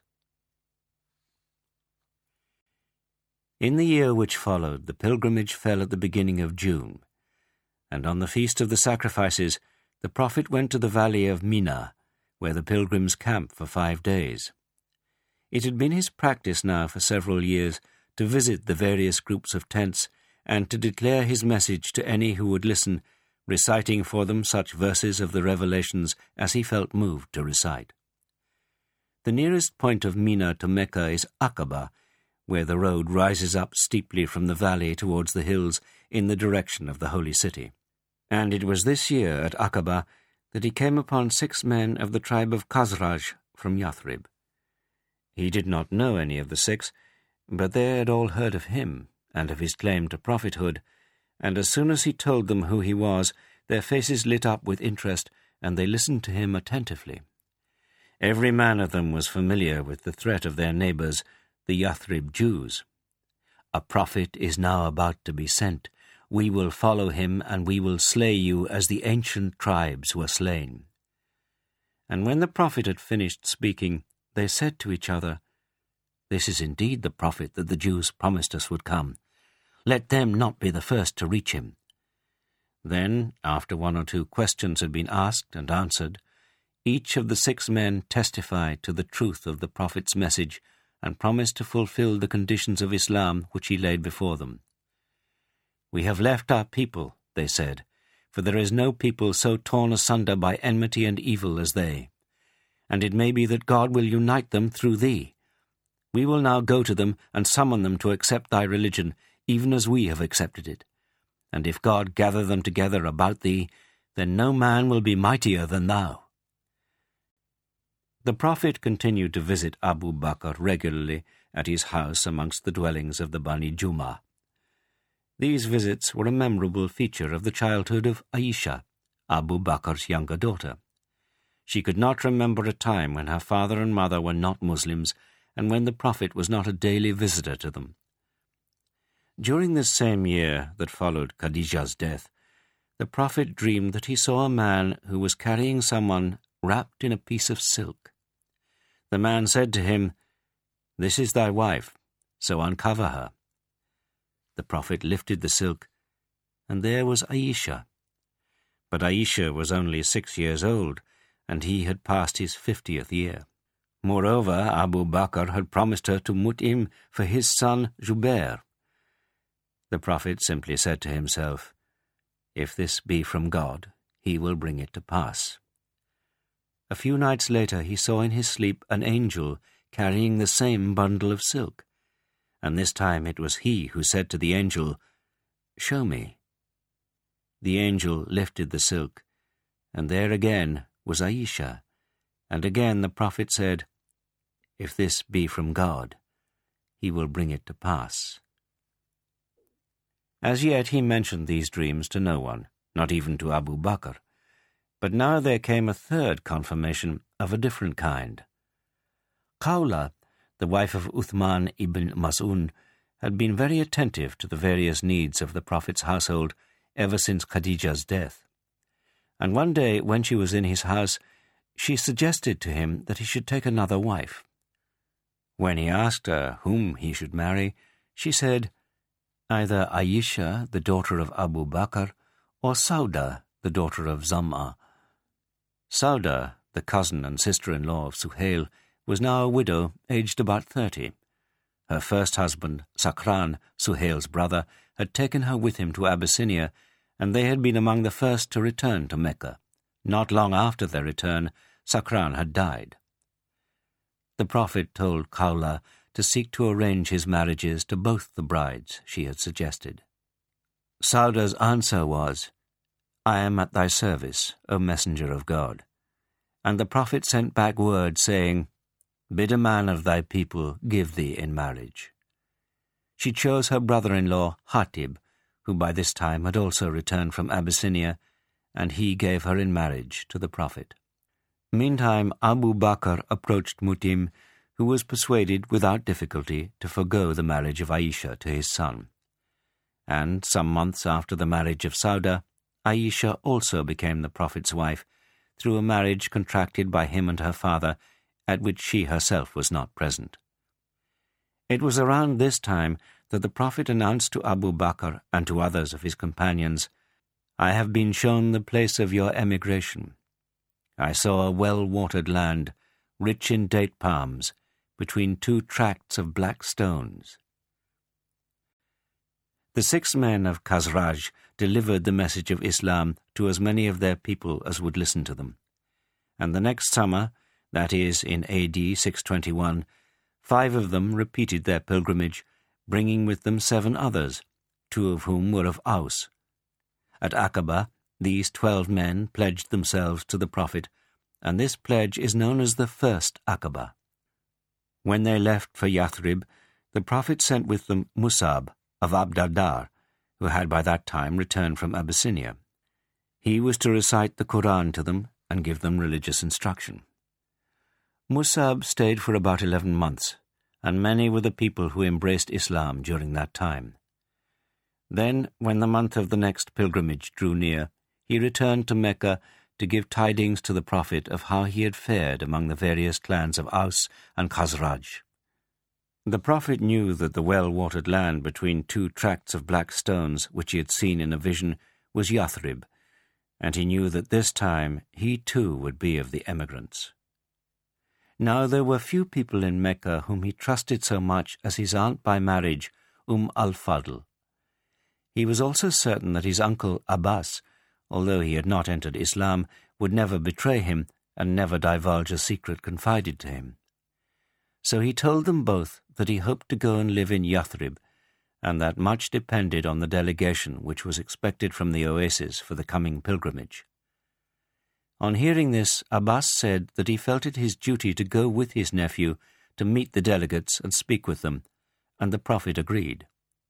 In the year which followed, the pilgrimage fell at the beginning of June, and on the Feast of the Sacrifices, the Prophet went to the valley of Mina, where the pilgrims camped for five days. It had been his practice now for several years to visit the various groups of tents and to declare his message to any who would listen, reciting for them such verses of the Revelations as he felt moved to recite. The nearest point of Mina to Mecca is Aqaba, where the road rises up steeply from the valley towards the hills in the direction of the holy city. And it was this year at Aqaba that he came upon six men of the tribe of Khazraj from Yathrib. He did not know any of the six, but they had all heard of him and of his claim to prophethood, and as soon as he told them who he was, their faces lit up with interest, and they listened to him attentively. Every man of them was familiar with the threat of their neighbours, the Yathrib Jews. "A prophet is now about to be sent. We will follow him, and we will slay you as the ancient tribes were slain." And when the prophet had finished speaking, they said to each other, "This is indeed the prophet that the Jews promised us would come. Let them not be the first to reach him." Then, after one or two questions had been asked and answered, each of the six men testified to the truth of the prophet's message and promised to fulfill the conditions of Islam which he laid before them. "We have left our people," they said, "for there is no people so torn asunder by enmity and evil as they. And it may be that God will unite them through thee. We will now go to them and summon them to accept thy religion, even as we have accepted it. And if God gather them together about thee, then no man will be mightier than thou." The Prophet continued to visit Abu Bakr regularly at his house amongst the dwellings of the Bani Jumah. These visits were a memorable feature of the childhood of Aisha, Abu Bakr's younger daughter. She could not remember a time when her father and mother were not Muslims and when the Prophet was not a daily visitor to them. During this same year that followed Khadija's death, the Prophet dreamed that he saw a man who was carrying someone wrapped in a piece of silk. The man said to him, "This is thy wife, so uncover her." The Prophet lifted the silk, and there was Aisha. But Aisha was only six years old, and he had passed his fiftieth year. Moreover, Abu Bakr had promised her to Mut'im for his son Jubair. The Prophet simply said to himself, "If this be from God, he will bring it to pass." A few nights later he saw in his sleep an angel carrying the same bundle of silk, and this time it was he who said to the angel, "Show me." The angel lifted the silk, and there again was Aisha, and again the Prophet said, "If this be from God, he will bring it to pass." As yet he mentioned these dreams to no one, not even to Abu Bakr. But now there came a third confirmation of a different kind. Khawla, the wife of Uthman ibn Mas'un, had been very attentive to the various needs of the Prophet's household ever since Khadija's death. And one day, when she was in his house, she suggested to him that he should take another wife. When he asked her whom he should marry, she said, "Either Aisha, the daughter of Abu Bakr, or Sauda, the daughter of Zam'a." Sauda, the cousin and sister-in-law of Suhail, was now a widow, aged about thirty. Her first husband, Sakran, Suhail's brother, had taken her with him to Abyssinia, and they had been among the first to return to Mecca. Not long after their return, Sakran had died. The Prophet told Khawla to seek to arrange his marriages to both the brides she had suggested. Sauda's answer was, "I am at thy service, O Messenger of God." And the Prophet sent back word saying, "Bid a man of thy people give thee in marriage." She chose her brother-in-law, Hatib, who by this time had also returned from Abyssinia, and he gave her in marriage to the Prophet. Meantime, Abu Bakr approached Mut'im, who was persuaded without difficulty to forego the marriage of Aisha to his son. And some months after the marriage of Sauda, Aisha also became the Prophet's wife through a marriage contracted by him and her father, at which she herself was not present. It was around this time that the Prophet announced to Abu Bakr and to others of his companions, "I have been shown the place of your emigration. I saw a well-watered land, rich in date palms, between two tracts of black stones." The six men of Khazraj delivered the message of Islam to as many of their people as would listen to them. And the next summer, that is, in A D six twenty-one, five of them repeated their pilgrimage, bringing with them seven others, two of whom were of Aus. At Aqaba, these twelve men pledged themselves to the Prophet, and this pledge is known as the first Aqaba. When they left for Yathrib, the Prophet sent with them Musab of Abd-Dar, who had by that time returned from Abyssinia. He was to recite the Quran to them and give them religious instruction. Musab stayed for about eleven months, and many were the people who embraced Islam during that time. Then, when the month of the next pilgrimage drew near, he returned to Mecca to give tidings to the Prophet of how he had fared among the various clans of Aus and Khazraj. The Prophet knew that the well-watered land between two tracts of black stones which he had seen in a vision was Yathrib, and he knew that this time he too would be of the emigrants. Now there were few people in Mecca whom he trusted so much as his aunt by marriage, Umm al-Fadl. He was also certain that his uncle Abbas, although he had not entered Islam, would never betray him and never divulge a secret confided to him. So he told them both that he hoped to go and live in Yathrib, and that much depended on the delegation which was expected from the oasis for the coming pilgrimage. On hearing this, Abbas said that he felt it his duty to go with his nephew to meet the delegates and speak with them, and the Prophet agreed.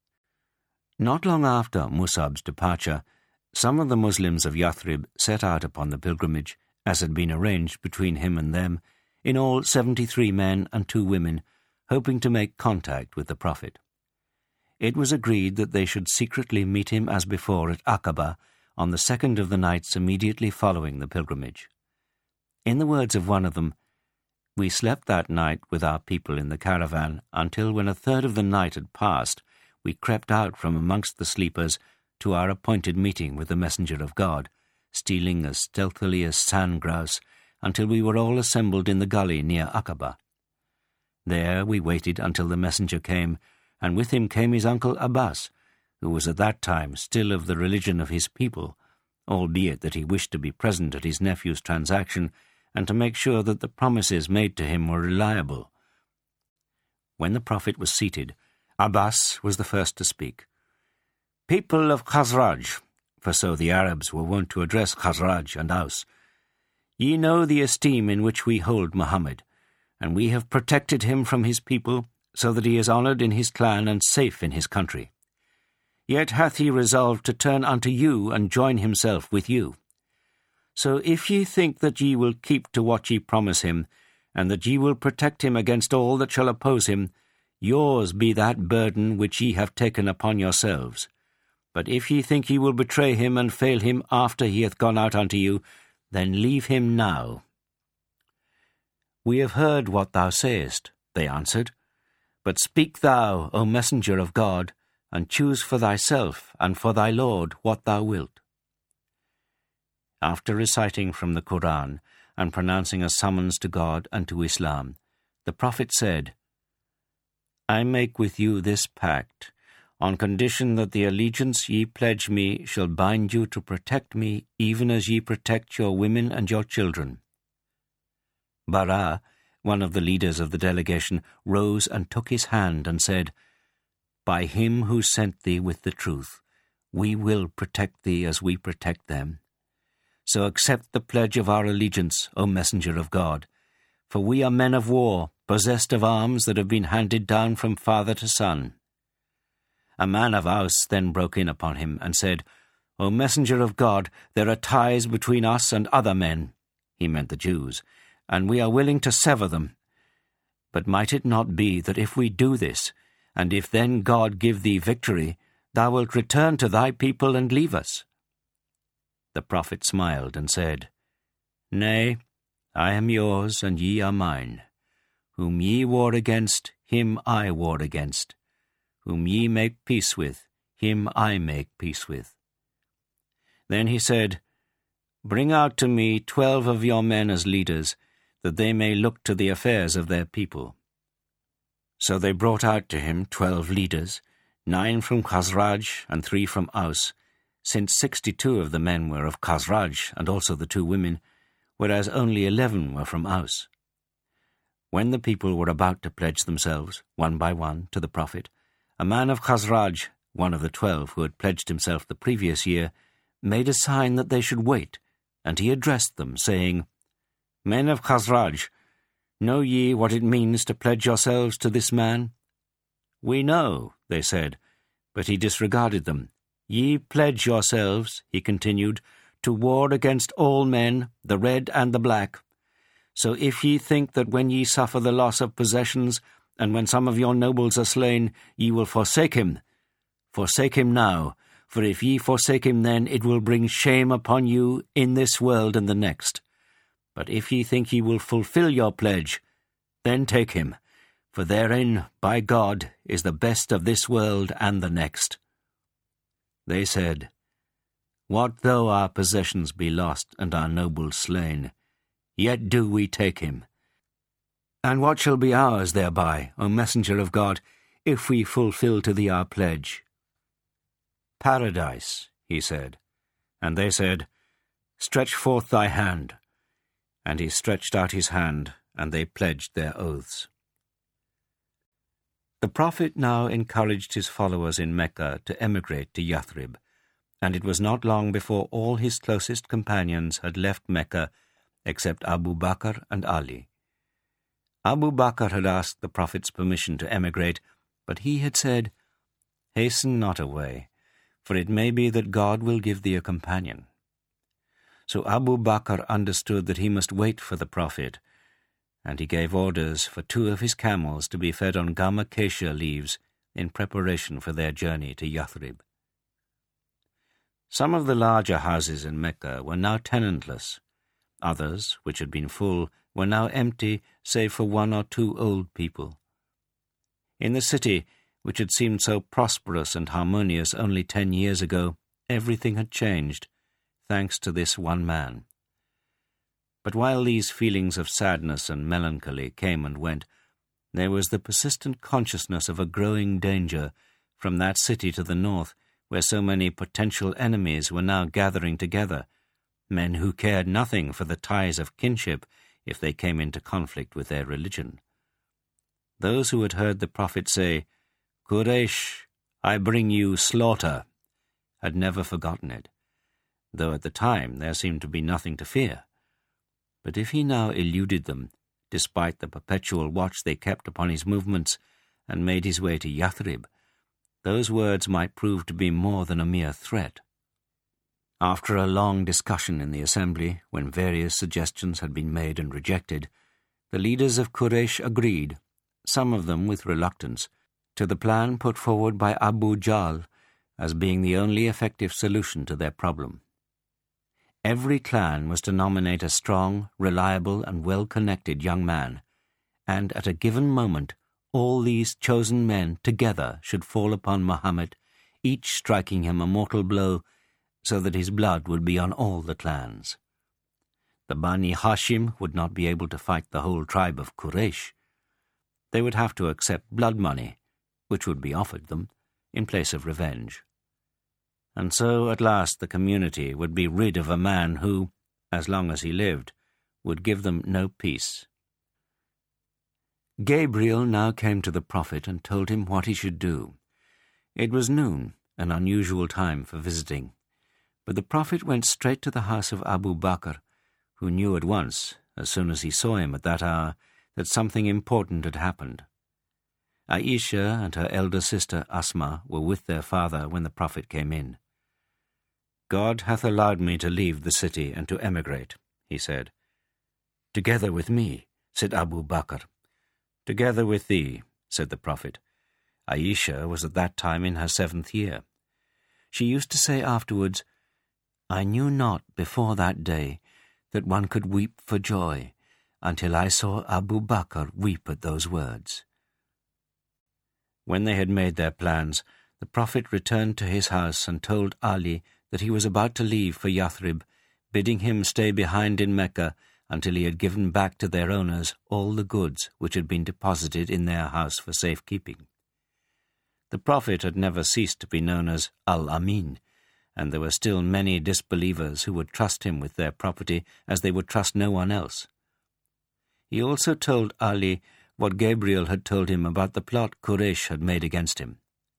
Not long after Mus'ab's departure, some of the Muslims of Yathrib set out upon the pilgrimage, as had been arranged between him and them, in all seventy-three men and two women, hoping to make contact with the Prophet. It was agreed that they should secretly meet him as before at Aqaba on the second of the nights immediately following the pilgrimage. In the words of one of them, "We slept that night with our people in the caravan until when a third of the night had passed, we crept out from amongst the sleepers to our appointed meeting with the Messenger of God, stealing as stealthily as sand grouse until we were all assembled in the gully near Aqaba. There we waited until the messenger came, and with him came his uncle Abbas, who was at that time still of the religion of his people, albeit that he wished to be present at his nephew's transaction and to make sure that the promises made to him were reliable. When the Prophet was seated, Abbas was the first to speak. "People of Khazraj," for so the Arabs were wont to address Khazraj and Aus, "ye know the esteem in which we hold Muhammad, and we have protected him from his people, so that he is honoured in his clan and safe in his country. Yet hath he resolved to turn unto you and join himself with you. So if ye think that ye will keep to what ye promise him, and that ye will protect him against all that shall oppose him, yours be that burden which ye have taken upon yourselves. But if ye think ye will betray him and fail him after he hath gone out unto you, then leave him now." "We have heard what thou sayest," they answered. "But speak thou, O Messenger of God, and choose for thyself and for thy Lord what thou wilt." After reciting from the Quran and pronouncing a summons to God and to Islam, the Prophet said, "I make with you this pact, on condition that the allegiance ye pledge me shall bind you to protect me even as ye protect your women and your children." Bara, one of the leaders of the delegation, rose and took his hand and said, "By him who sent thee with the truth, we will protect thee as we protect them. So accept the pledge of our allegiance, O Messenger of God, for we are men of war, possessed of arms that have been handed down from father to son." A man of Aus then broke in upon him and said, "O Messenger of God, there are ties between us and other men," he meant the Jews, "and we are willing to sever them. But might it not be that if we do this, and if then God give thee victory, thou wilt return to thy people and leave us?" The Prophet smiled and said, "Nay, I am yours and ye are mine. Whom ye war against, him I war against. Whom ye make peace with, him I make peace with." Then he said, "Bring out to me twelve of your men as leaders, that they may look to the affairs of their people." So they brought out to him twelve leaders, nine from Khazraj and three from Aus, since sixty-two of the men were of Khazraj and also the two women, whereas only eleven were from Aus. When the people were about to pledge themselves, one by one, to the Prophet, a man of Khazraj, one of the twelve who had pledged himself the previous year, made a sign that they should wait, and he addressed them, saying, "Men of Khazraj, know ye what it means to pledge yourselves to this man?" "We know," they said, but he disregarded them. "Ye pledge yourselves," he continued, "to war against all men, the red and the black. So if ye think that when ye suffer the loss of possessions, and when some of your nobles are slain, ye will forsake him, forsake him now, for if ye forsake him then, it will bring shame upon you in this world and the next. But if ye think ye will fulfill your pledge, then take him, for therein, by God, is the best of this world and the next." They said, "What though our possessions be lost and our nobles slain? Yet do we take him. And what shall be ours thereby, O Messenger of God, if we fulfill to thee our pledge?" "Paradise," he said. And they said, "Stretch forth thy hand." And he stretched out his hand, and they pledged their oaths. The Prophet now encouraged his followers in Mecca to emigrate to Yathrib, and it was not long before all his closest companions had left Mecca except Abu Bakr and Ali. Abu Bakr had asked the Prophet's permission to emigrate, but he had said, "Hasten not away, for it may be that God will give thee a companion." So Abu Bakr understood that he must wait for the Prophet, and he gave orders for two of his camels to be fed on gum acacia leaves in preparation for their journey to Yathrib. Some of the larger houses in Mecca were now tenantless. Others, which had been full, were now empty save for one or two old people. In the city, which had seemed so prosperous and harmonious only ten years ago, everything had changed, thanks to this one man. But while these feelings of sadness and melancholy came and went, there was the persistent consciousness of a growing danger from that city to the north, where so many potential enemies were now gathering together, men who cared nothing for the ties of kinship if they came into conflict with their religion. Those who had heard the Prophet say, "Quraysh, I bring you slaughter," had never forgotten it, though at the time there seemed to be nothing to fear. But if he now eluded them, despite the perpetual watch they kept upon his movements, and made his way to Yathrib, those words might prove to be more than a mere threat. After a long discussion in the assembly, when various suggestions had been made and rejected, the leaders of Quraysh agreed, some of them with reluctance, to the plan put forward by Abu Jahl as being the only effective solution to their problem. Every clan was to nominate a strong, reliable, and well-connected young man, and at a given moment all these chosen men together should fall upon Muhammad, each striking him a mortal blow, so that his blood would be on all the clans. The Bani Hashim would not be able to fight the whole tribe of Quraysh. They would have to accept blood money, which would be offered them, in place of revenge. And so, at last, the community would be rid of a man who, as long as he lived, would give them no peace. Gabriel now came to the Prophet and told him what he should do. It was noon, an unusual time for visiting, but the Prophet went straight to the house of Abu Bakr, who knew at once, as soon as he saw him at that hour, that something important had happened. Aisha and her elder sister Asma were with their father when the Prophet came in. "God hath allowed me to leave the city and to emigrate," he said. "Together with me," said Abu Bakr. "Together with thee," said the Prophet. Aisha was at that time in her seventh year. She used to say afterwards, "I knew not before that day that one could weep for joy until I saw Abu Bakr weep at those words." When they had made their plans, the Prophet returned to his house and told Ali that he was about to leave for Yathrib, bidding him stay behind in Mecca until he had given back to their owners all the goods which had been deposited in their house for safekeeping. The Prophet had never ceased to be known as Al-Amin, and there were still many disbelievers who would trust him with their property as they would trust no one else. He also told Ali what Gabriel had told him about the plot Quraysh had made against him.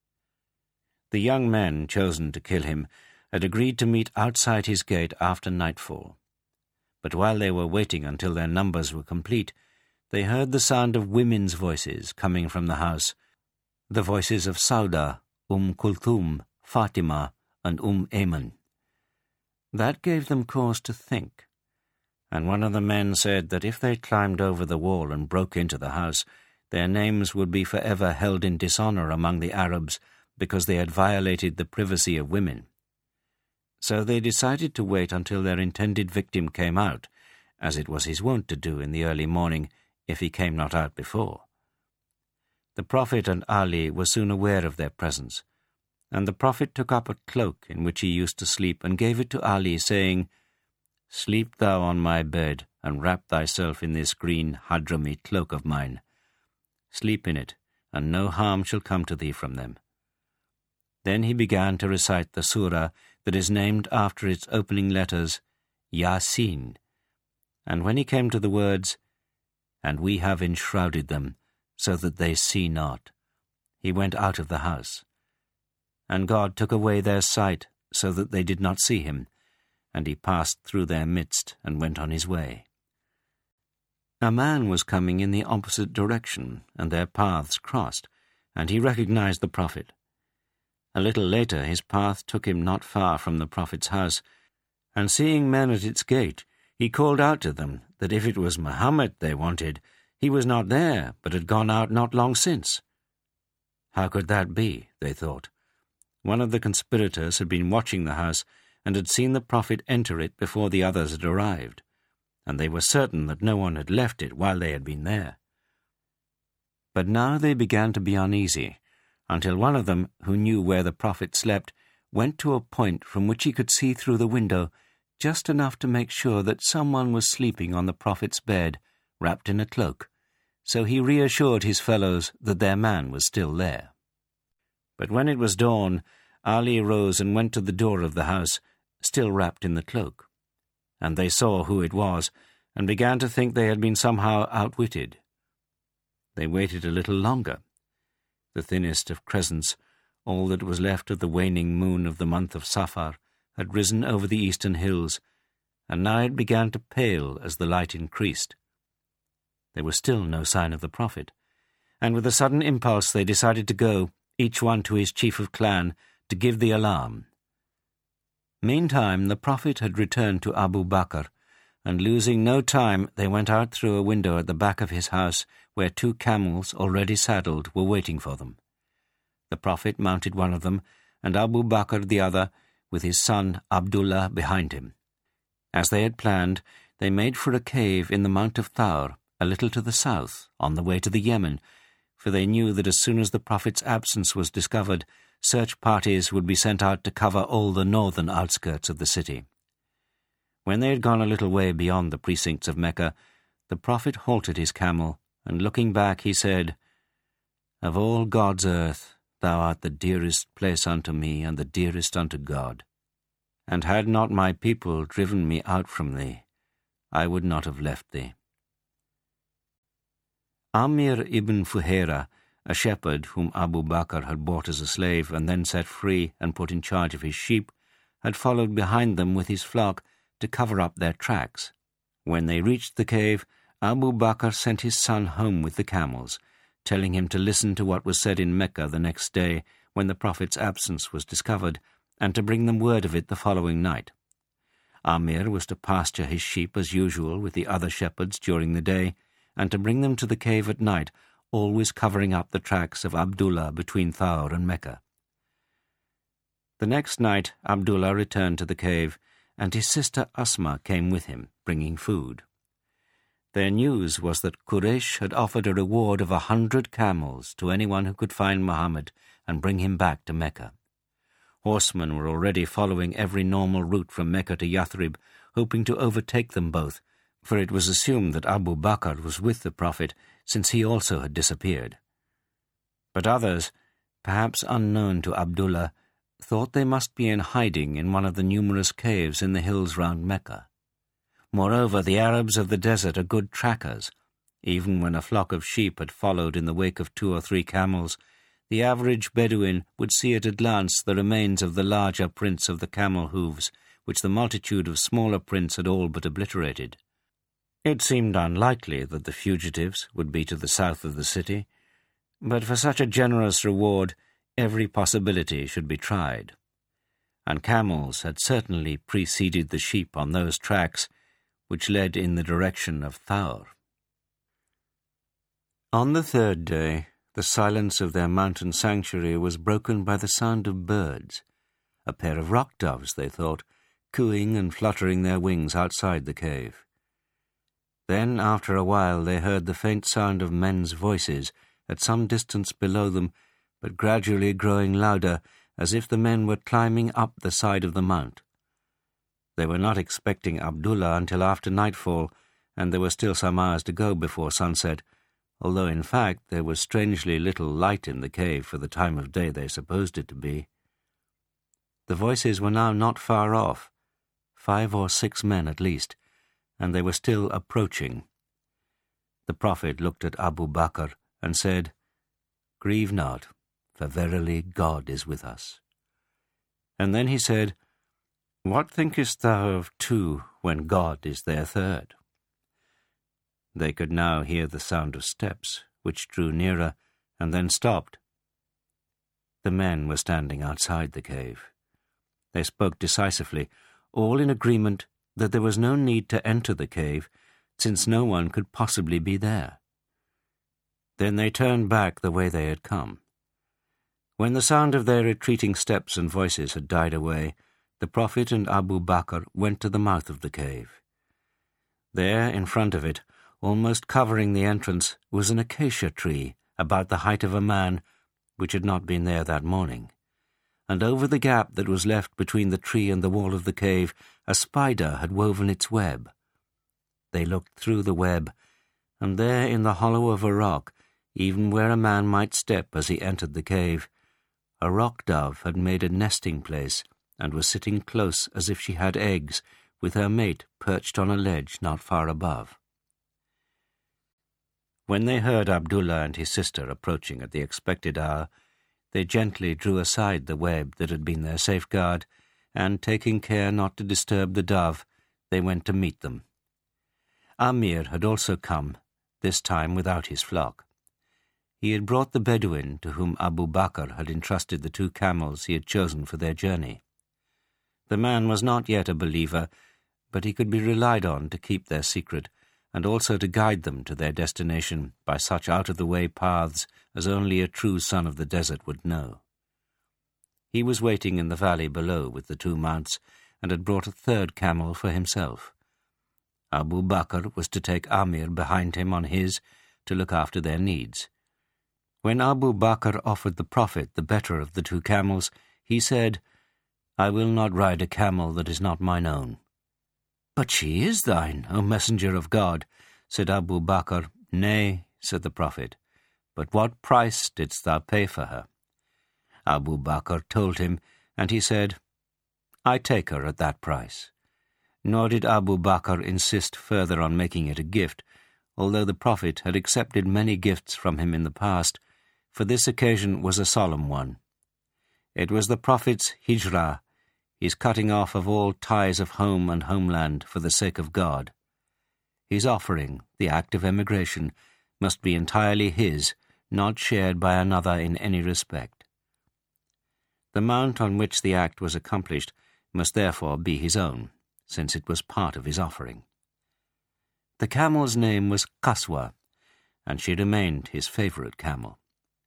The young men chosen to kill him had agreed to meet outside his gate after nightfall. But while they were waiting until their numbers were complete, they heard the sound of women's voices coming from the house, the voices of Sauda, Umm Kulthum, Fatima, and Umm Ayman. That gave them cause to think, and one of the men said that if they climbed over the wall and broke into the house, their names would be forever held in dishonor among the Arabs because they had violated the privacy of women. So they decided to wait until their intended victim came out, as it was his wont to do in the early morning if he came not out before. The Prophet and Ali were soon aware of their presence, and the Prophet took up a cloak in which he used to sleep and gave it to Ali, saying, "Sleep thou on my bed, and wrap thyself in this green Hadrami cloak of mine. Sleep in it, and no harm shall come to thee from them." Then he began to recite the surah that is named after its opening letters, Yasin, and when he came to the words, "And we have enshrouded them, so that they see not," he went out of the house. And God took away their sight, so that they did not see him, and he passed through their midst and went on his way. A man was coming in the opposite direction, and their paths crossed, and he recognized the prophet. A little later his path took him not far from the prophet's house, and seeing men at its gate, he called out to them that if it was Muhammad they wanted, he was not there, but had gone out not long since. How could that be, they thought. One of the conspirators had been watching the house and had seen the prophet enter it before the others had arrived, and they were certain that no one had left it while they had been there. But now they began to be uneasy, until one of them, who knew where the prophet slept, went to a point from which he could see through the window just enough to make sure that someone was sleeping on the prophet's bed, wrapped in a cloak, so he reassured his fellows that their man was still there. But when it was dawn, Ali rose and went to the door of the house, still wrapped in the cloak. And they saw who it was, and began to think they had been somehow outwitted. They waited a little longer. The thinnest of crescents, all that was left of the waning moon of the month of Safar, had risen over the eastern hills, and now it began to pale as the light increased. There was still no sign of the prophet, and with a sudden impulse they decided to go, each one to his chief of clan, to give the alarm. Meantime the prophet had returned to Abu Bakr, and losing no time they went out through a window at the back of his house, where two camels, already saddled, were waiting for them. The prophet mounted one of them, and Abu Bakr the other, with his son Abdullah behind him. As they had planned, they made for a cave in the Mount of Thawr, a little to the south, on the way to the Yemen, for they knew that as soon as the prophet's absence was discovered, search parties would be sent out to cover all the northern outskirts of the city. When they had gone a little way beyond the precincts of Mecca, the prophet halted his camel, and looking back he said, "Of all God's earth, thou art the dearest place unto me, and the dearest unto God. And had not my people driven me out from thee, I would not have left thee." Amir ibn Fuhaira, a shepherd whom Abu Bakr had bought as a slave and then set free and put in charge of his sheep, had followed behind them with his flock to cover up their tracks. When they reached the cave, Abu Bakr sent his son home with the camels, telling him to listen to what was said in Mecca the next day when the prophet's absence was discovered, and to bring them word of it the following night. Amir was to pasture his sheep as usual with the other shepherds during the day, and to bring them to the cave at night, always covering up the tracks of Abdullah between Thawr and Mecca. The next night Abdullah returned to the cave, and his sister Asma came with him, bringing food. Their news was that Quraysh had offered a reward of a hundred camels to anyone who could find Muhammad and bring him back to Mecca. Horsemen were already following every normal route from Mecca to Yathrib, hoping to overtake them both, for it was assumed that Abu Bakr was with the Prophet, since he also had disappeared. But others, perhaps unknown to Abdullah, thought they must be in hiding in one of the numerous caves in the hills round Mecca. Moreover, the Arabs of the desert are good trackers. Even when a flock of sheep had followed in the wake of two or three camels, the average Bedouin would see at a glance the remains of the larger prints of the camel hooves, which the multitude of smaller prints had all but obliterated. It seemed unlikely that the fugitives would be to the south of the city, but for such a generous reward, every possibility should be tried. And camels had certainly preceded the sheep on those tracks which led in the direction of Thawr. On the third day, the silence of their mountain sanctuary was broken by the sound of birds, a pair of rock doves, they thought, cooing and fluttering their wings outside the cave. Then, after a while, they heard the faint sound of men's voices at some distance below them, but gradually growing louder, as if the men were climbing up the side of the mount. They were not expecting Abdullah until after nightfall, and there were still some hours to go before sunset, although in fact there was strangely little light in the cave for the time of day they supposed it to be. The voices were now not far off, five or six men at least, and they were still approaching. The Prophet looked at Abu Bakr and said, "Grieve not, for verily God is with us." And then he said, What thinkest thou of two when God is their third? They could now hear the sound of steps, which drew nearer and then stopped. The men were standing outside the cave. They spoke decisively, all in agreement that there was no need to enter the cave, since no one could possibly be there. Then they turned back the way they had come. When the sound of their retreating steps and voices had died away, the Prophet and Abu Bakr went to the mouth of the cave. There, in front of it, almost covering the entrance, was an acacia tree about the height of a man, which had not been there that morning. And over the gap that was left between the tree and the wall of the cave, a spider had woven its web. They looked through the web, and there in the hollow of a rock, even where a man might step as he entered the cave, a rock dove had made a nesting place and was sitting close as if she had eggs, with her mate perched on a ledge not far above. When they heard Abdullah and his sister approaching at the expected hour, they gently drew aside the web that had been their safeguard, and, taking care not to disturb the dove, they went to meet them. Amir had also come, this time without his flock. He had brought the Bedouin to whom Abu Bakr had entrusted the two camels he had chosen for their journey. The man was not yet a believer, but he could be relied on to keep their secret, and also to guide them to their destination by such out-of-the-way paths as only a true son of the desert would know. He was waiting in the valley below with the two mounts, and had brought a third camel for himself. Abu Bakr was to take Amir behind him on his, to look after their needs. When Abu Bakr offered the Prophet the better of the two camels, he said, "I will not ride a camel that is not mine own." "But she is thine, O Messenger of God," said Abu Bakr. "Nay," said the Prophet, "but what price didst thou pay for her?" Abu Bakr told him, and he said, "I take her at that price." Nor did Abu Bakr insist further on making it a gift, although the Prophet had accepted many gifts from him in the past, for this occasion was a solemn one. It was the Prophet's hijrah, his cutting off of all ties of home and homeland for the sake of God. His offering, the act of emigration, must be entirely his, not shared by another in any respect. The mount on which the act was accomplished must therefore be his own, since it was part of his offering. The camel's name was Qaswa, and she remained his favourite camel.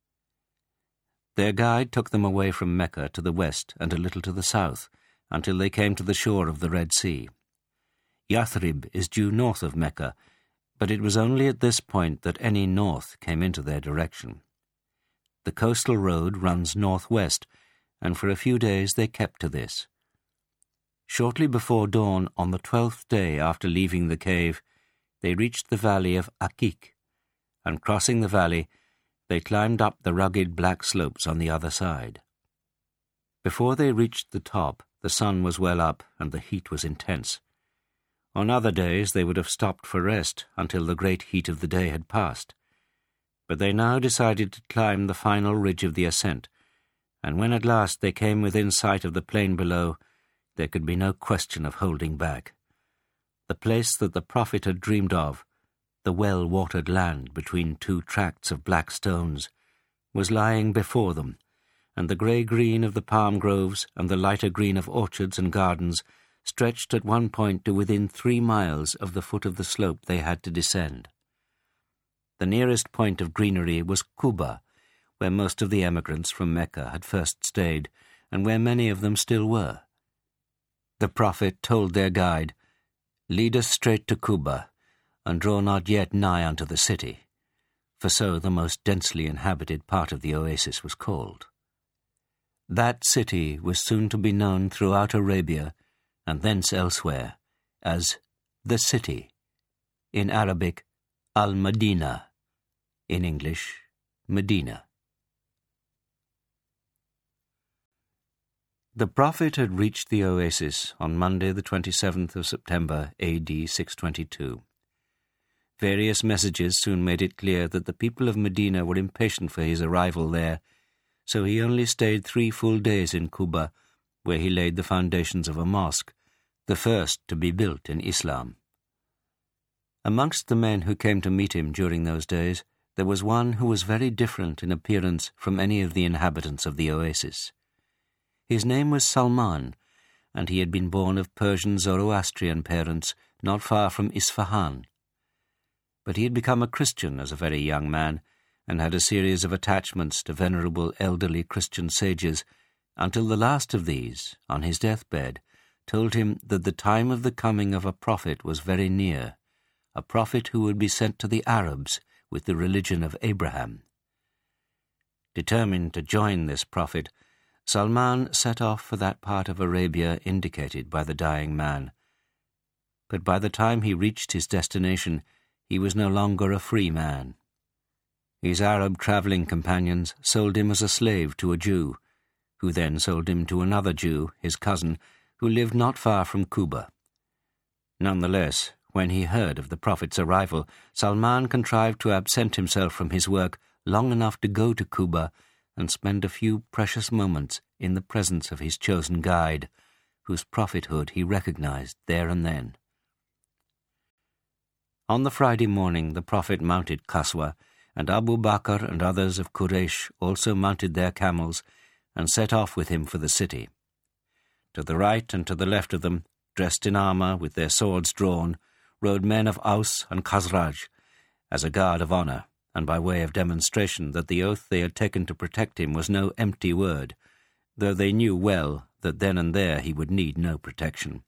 Their guide took them away from Mecca to the west and a little to the south, until they came to the shore of the Red Sea. Yathrib is due north of Mecca, but it was only at this point that any north came into their direction. The coastal road runs northwest, and for a few days they kept to this. Shortly before dawn, on the twelfth day after leaving the cave, they reached the valley of Akik, and crossing the valley, they climbed up the rugged black slopes on the other side. Before they reached the top, the sun was well up and the heat was intense. On other days they would have stopped for rest until the great heat of the day had passed. But they now decided to climb the final ridge of the ascent, and when at last they came within sight of the plain below, there could be no question of holding back. The place that the Prophet had dreamed of, the well-watered land between two tracts of black stones, was lying before them, and the grey-green of the palm groves and the lighter green of orchards and gardens stretched at one point to within three miles of the foot of the slope they had to descend. The nearest point of greenery was Quba, where most of the emigrants from Mecca had first stayed, and where many of them still were. The Prophet told their guide, "Lead us straight to Quba, and draw not yet nigh unto the city," for so the most densely inhabited part of the oasis was called. That city was soon to be known throughout Arabia, and thence elsewhere, as the City, in Arabic, Al-Madinah, in English, Medina. The Prophet had reached the oasis on Monday the twenty-seventh of September, A D six twenty-two. Various messages soon made it clear that the people of Medina were impatient for his arrival there, so he only stayed three full days in Quba, where he laid the foundations of a mosque, the first to be built in Islam. Amongst the men who came to meet him during those days, there was one who was very different in appearance from any of the inhabitants of the oasis. His name was Salman, and he had been born of Persian Zoroastrian parents not far from Isfahan. But he had become a Christian as a very young man, and had a series of attachments to venerable elderly Christian sages, until the last of these, on his deathbed, told him that the time of the coming of a prophet was very near, a prophet who would be sent to the Arabs with the religion of Abraham. Determined to join this prophet, Salman set off for that part of Arabia indicated by the dying man. But by the time he reached his destination, he was no longer a free man. His Arab travelling companions sold him as a slave to a Jew, who then sold him to another Jew, his cousin, who lived not far from Kuba. Nonetheless, when he heard of the Prophet's arrival, Salman contrived to absent himself from his work long enough to go to Kuba and spend a few precious moments in the presence of his chosen guide, whose prophethood he recognized there and then. On the Friday morning the Prophet mounted Qaswa, and Abu Bakr and others of Quraysh also mounted their camels and set off with him for the city. To the right and to the left of them, dressed in armour with their swords drawn, rode men of Aus and Khazraj, as a guard of honour, and by way of demonstration that the oath they had taken to protect him was no empty word, though they knew well that then and there he would need no protection.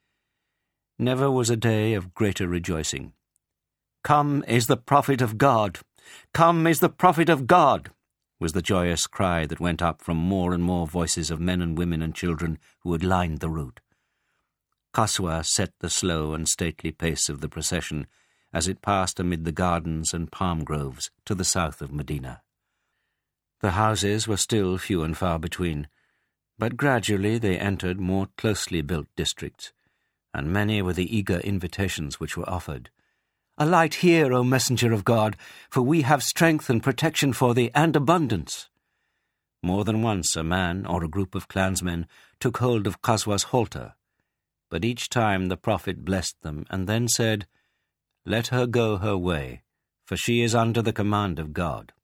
Never was a day of greater rejoicing. "Come is the Prophet of God! Come is the Prophet of God!" was the joyous cry that went up from more and more voices of men and women and children who had lined the route. Qaswa set the slow and stately pace of the procession as it passed amid the gardens and palm groves to the south of Medina. The houses were still few and far between, but gradually they entered more closely built districts, and many were the eager invitations which were offered. "Alight here, O Messenger of God, for we have strength and protection for thee, and abundance." More than once a man or a group of clansmen took hold of Qaswa's halter, but each time the Prophet blessed them and then said, "Let her go her way, for she is under the command of God."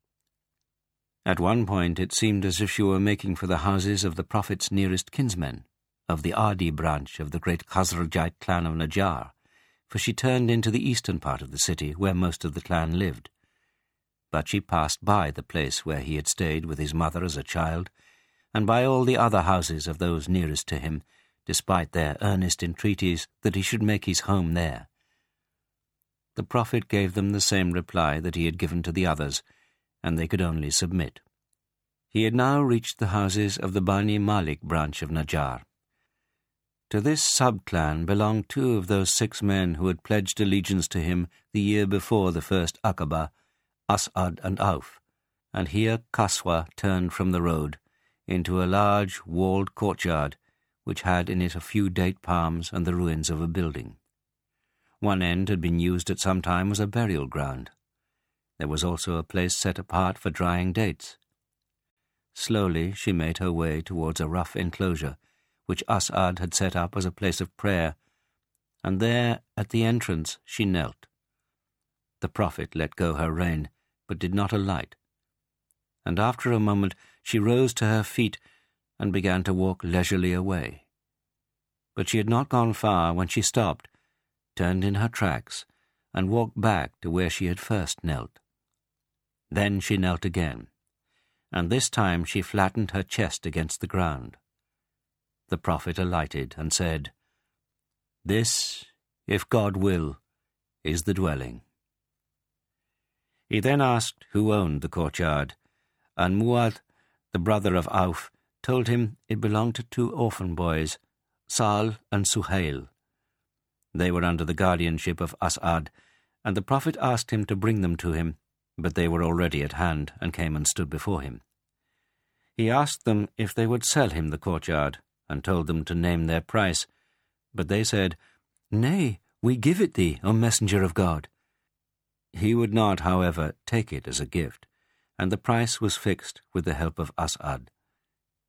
At one point it seemed as if she were making for the houses of the Prophet's nearest kinsmen, of the Adi branch of the great Khazrajite clan of Najjar, for she turned into the eastern part of the city where most of the clan lived. But she passed by the place where he had stayed with his mother as a child, and by all the other houses of those nearest to him, despite their earnest entreaties that he should make his home there. The Prophet gave them the same reply that he had given to the others, and they could only submit. He had now reached the houses of the Bani Malik branch of Najjar. To this sub-clan belonged two of those six men who had pledged allegiance to him the year before the first Aqaba, As'ad and Auf, and here Qaswa turned from the road into a large walled courtyard which had in it a few date palms and the ruins of a building. One end had been used at some time as a burial ground. There was also a place set apart for drying dates. Slowly she made her way towards a rough enclosure which As'ad had set up as a place of prayer, and there, at the entrance, she knelt. The Prophet let go her rein, but did not alight, and after a moment she rose to her feet and began to walk leisurely away. But she had not gone far when she stopped, turned in her tracks, and walked back to where she had first knelt. Then she knelt again, and this time she flattened her chest against the ground. The Prophet alighted and said, "This, if God will, is the dwelling." He then asked who owned the courtyard, and Mu'adh, the brother of Auf, told him it belonged to two orphan boys, Sal and Suhail. They were under the guardianship of As'ad, and the Prophet asked him to bring them to him, but they were already at hand and came and stood before him. He asked them if they would sell him the courtyard, and told them to name their price, but they said, "Nay, we give it thee, O Messenger of God." He would not, however, take it as a gift, and the price was fixed with the help of As'ad.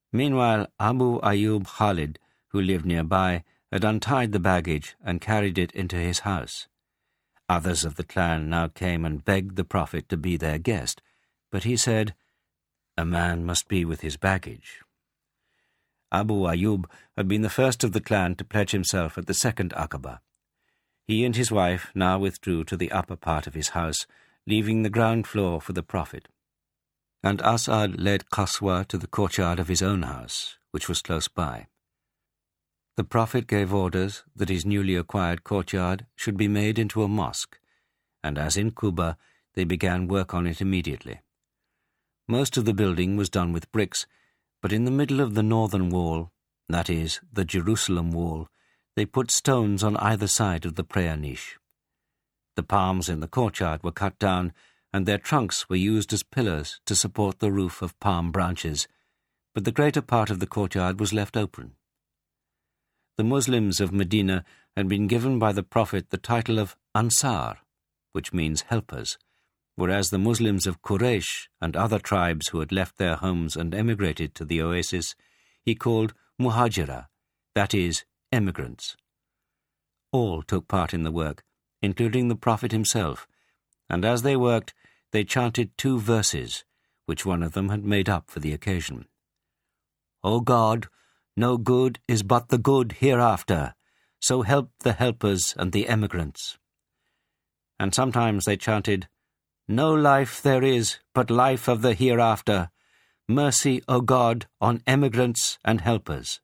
Meanwhile, Abu Ayyub Khalid, who lived nearby, had untied the baggage and carried it into his house. Others of the clan now came and begged the Prophet to be their guest, but he said, "A man must be with his baggage." Abu Ayyub had been the first of the clan to pledge himself at the second Aqaba. He and his wife now withdrew to the upper part of his house, leaving the ground floor for the Prophet. And As'ad led Qaswa to the courtyard of his own house, which was close by. The Prophet gave orders that his newly acquired courtyard should be made into a mosque, and as in Quba, they began work on it immediately. Most of the building was done with bricks, but in the middle of the northern wall, that is, the Jerusalem wall, they put stones on either side of the prayer niche. The palms in the courtyard were cut down, and their trunks were used as pillars to support the roof of palm branches, but the greater part of the courtyard was left open. The Muslims of Medina had been given by the Prophet the title of Ansar, which means helpers, whereas the Muslims of Quraysh and other tribes who had left their homes and emigrated to the oasis, he called Muhajira, that is, emigrants. All took part in the work, including the Prophet himself, and as they worked, they chanted two verses, which one of them had made up for the occasion. "O God, no good is but the good hereafter, so help the helpers and the emigrants." And sometimes they chanted, "No life there is but life of the hereafter. Mercy, O God, on emigrants and helpers."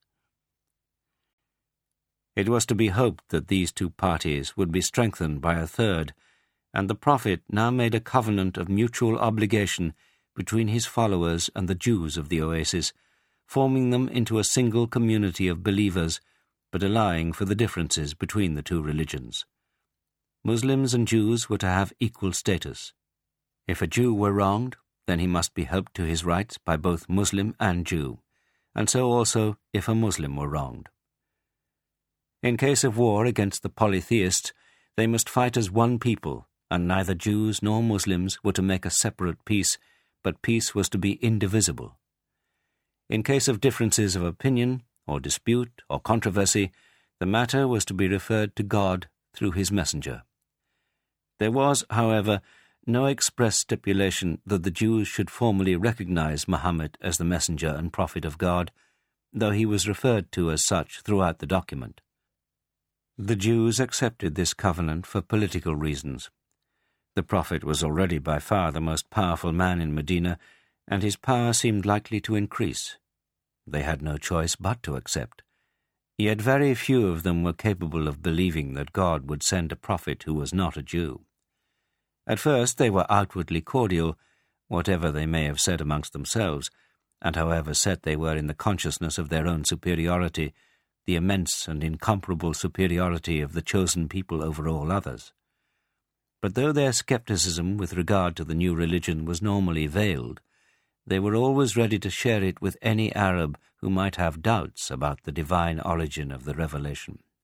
It was to be hoped that these two parties would be strengthened by a third, and the Prophet now made a covenant of mutual obligation between his followers and the Jews of the oasis, forming them into a single community of believers, but allowing for the differences between the two religions. Muslims and Jews were to have equal status. If a Jew were wronged, then he must be helped to his rights by both Muslim and Jew, and so also if a Muslim were wronged. In case of war against the polytheists, they must fight as one people, and neither Jews nor Muslims were to make a separate peace, but peace was to be indivisible. In case of differences of opinion, or dispute, or controversy, the matter was to be referred to God through his messenger. There was, however, no express stipulation that the Jews should formally recognize Muhammad as the messenger and prophet of God, though he was referred to as such throughout the document. The Jews accepted this covenant for political reasons. The Prophet was already by far the most powerful man in Medina, and his power seemed likely to increase. They had no choice but to accept. Yet very few of them were capable of believing that God would send a prophet who was not a Jew. At first they were outwardly cordial, whatever they may have said amongst themselves, and however set they were in the consciousness of their own superiority, the immense and incomparable superiority of the chosen people over all others. But though their skepticism with regard to the new religion was normally veiled, they were always ready to share it with any Arab who might have doubts about the divine origin of the revelation.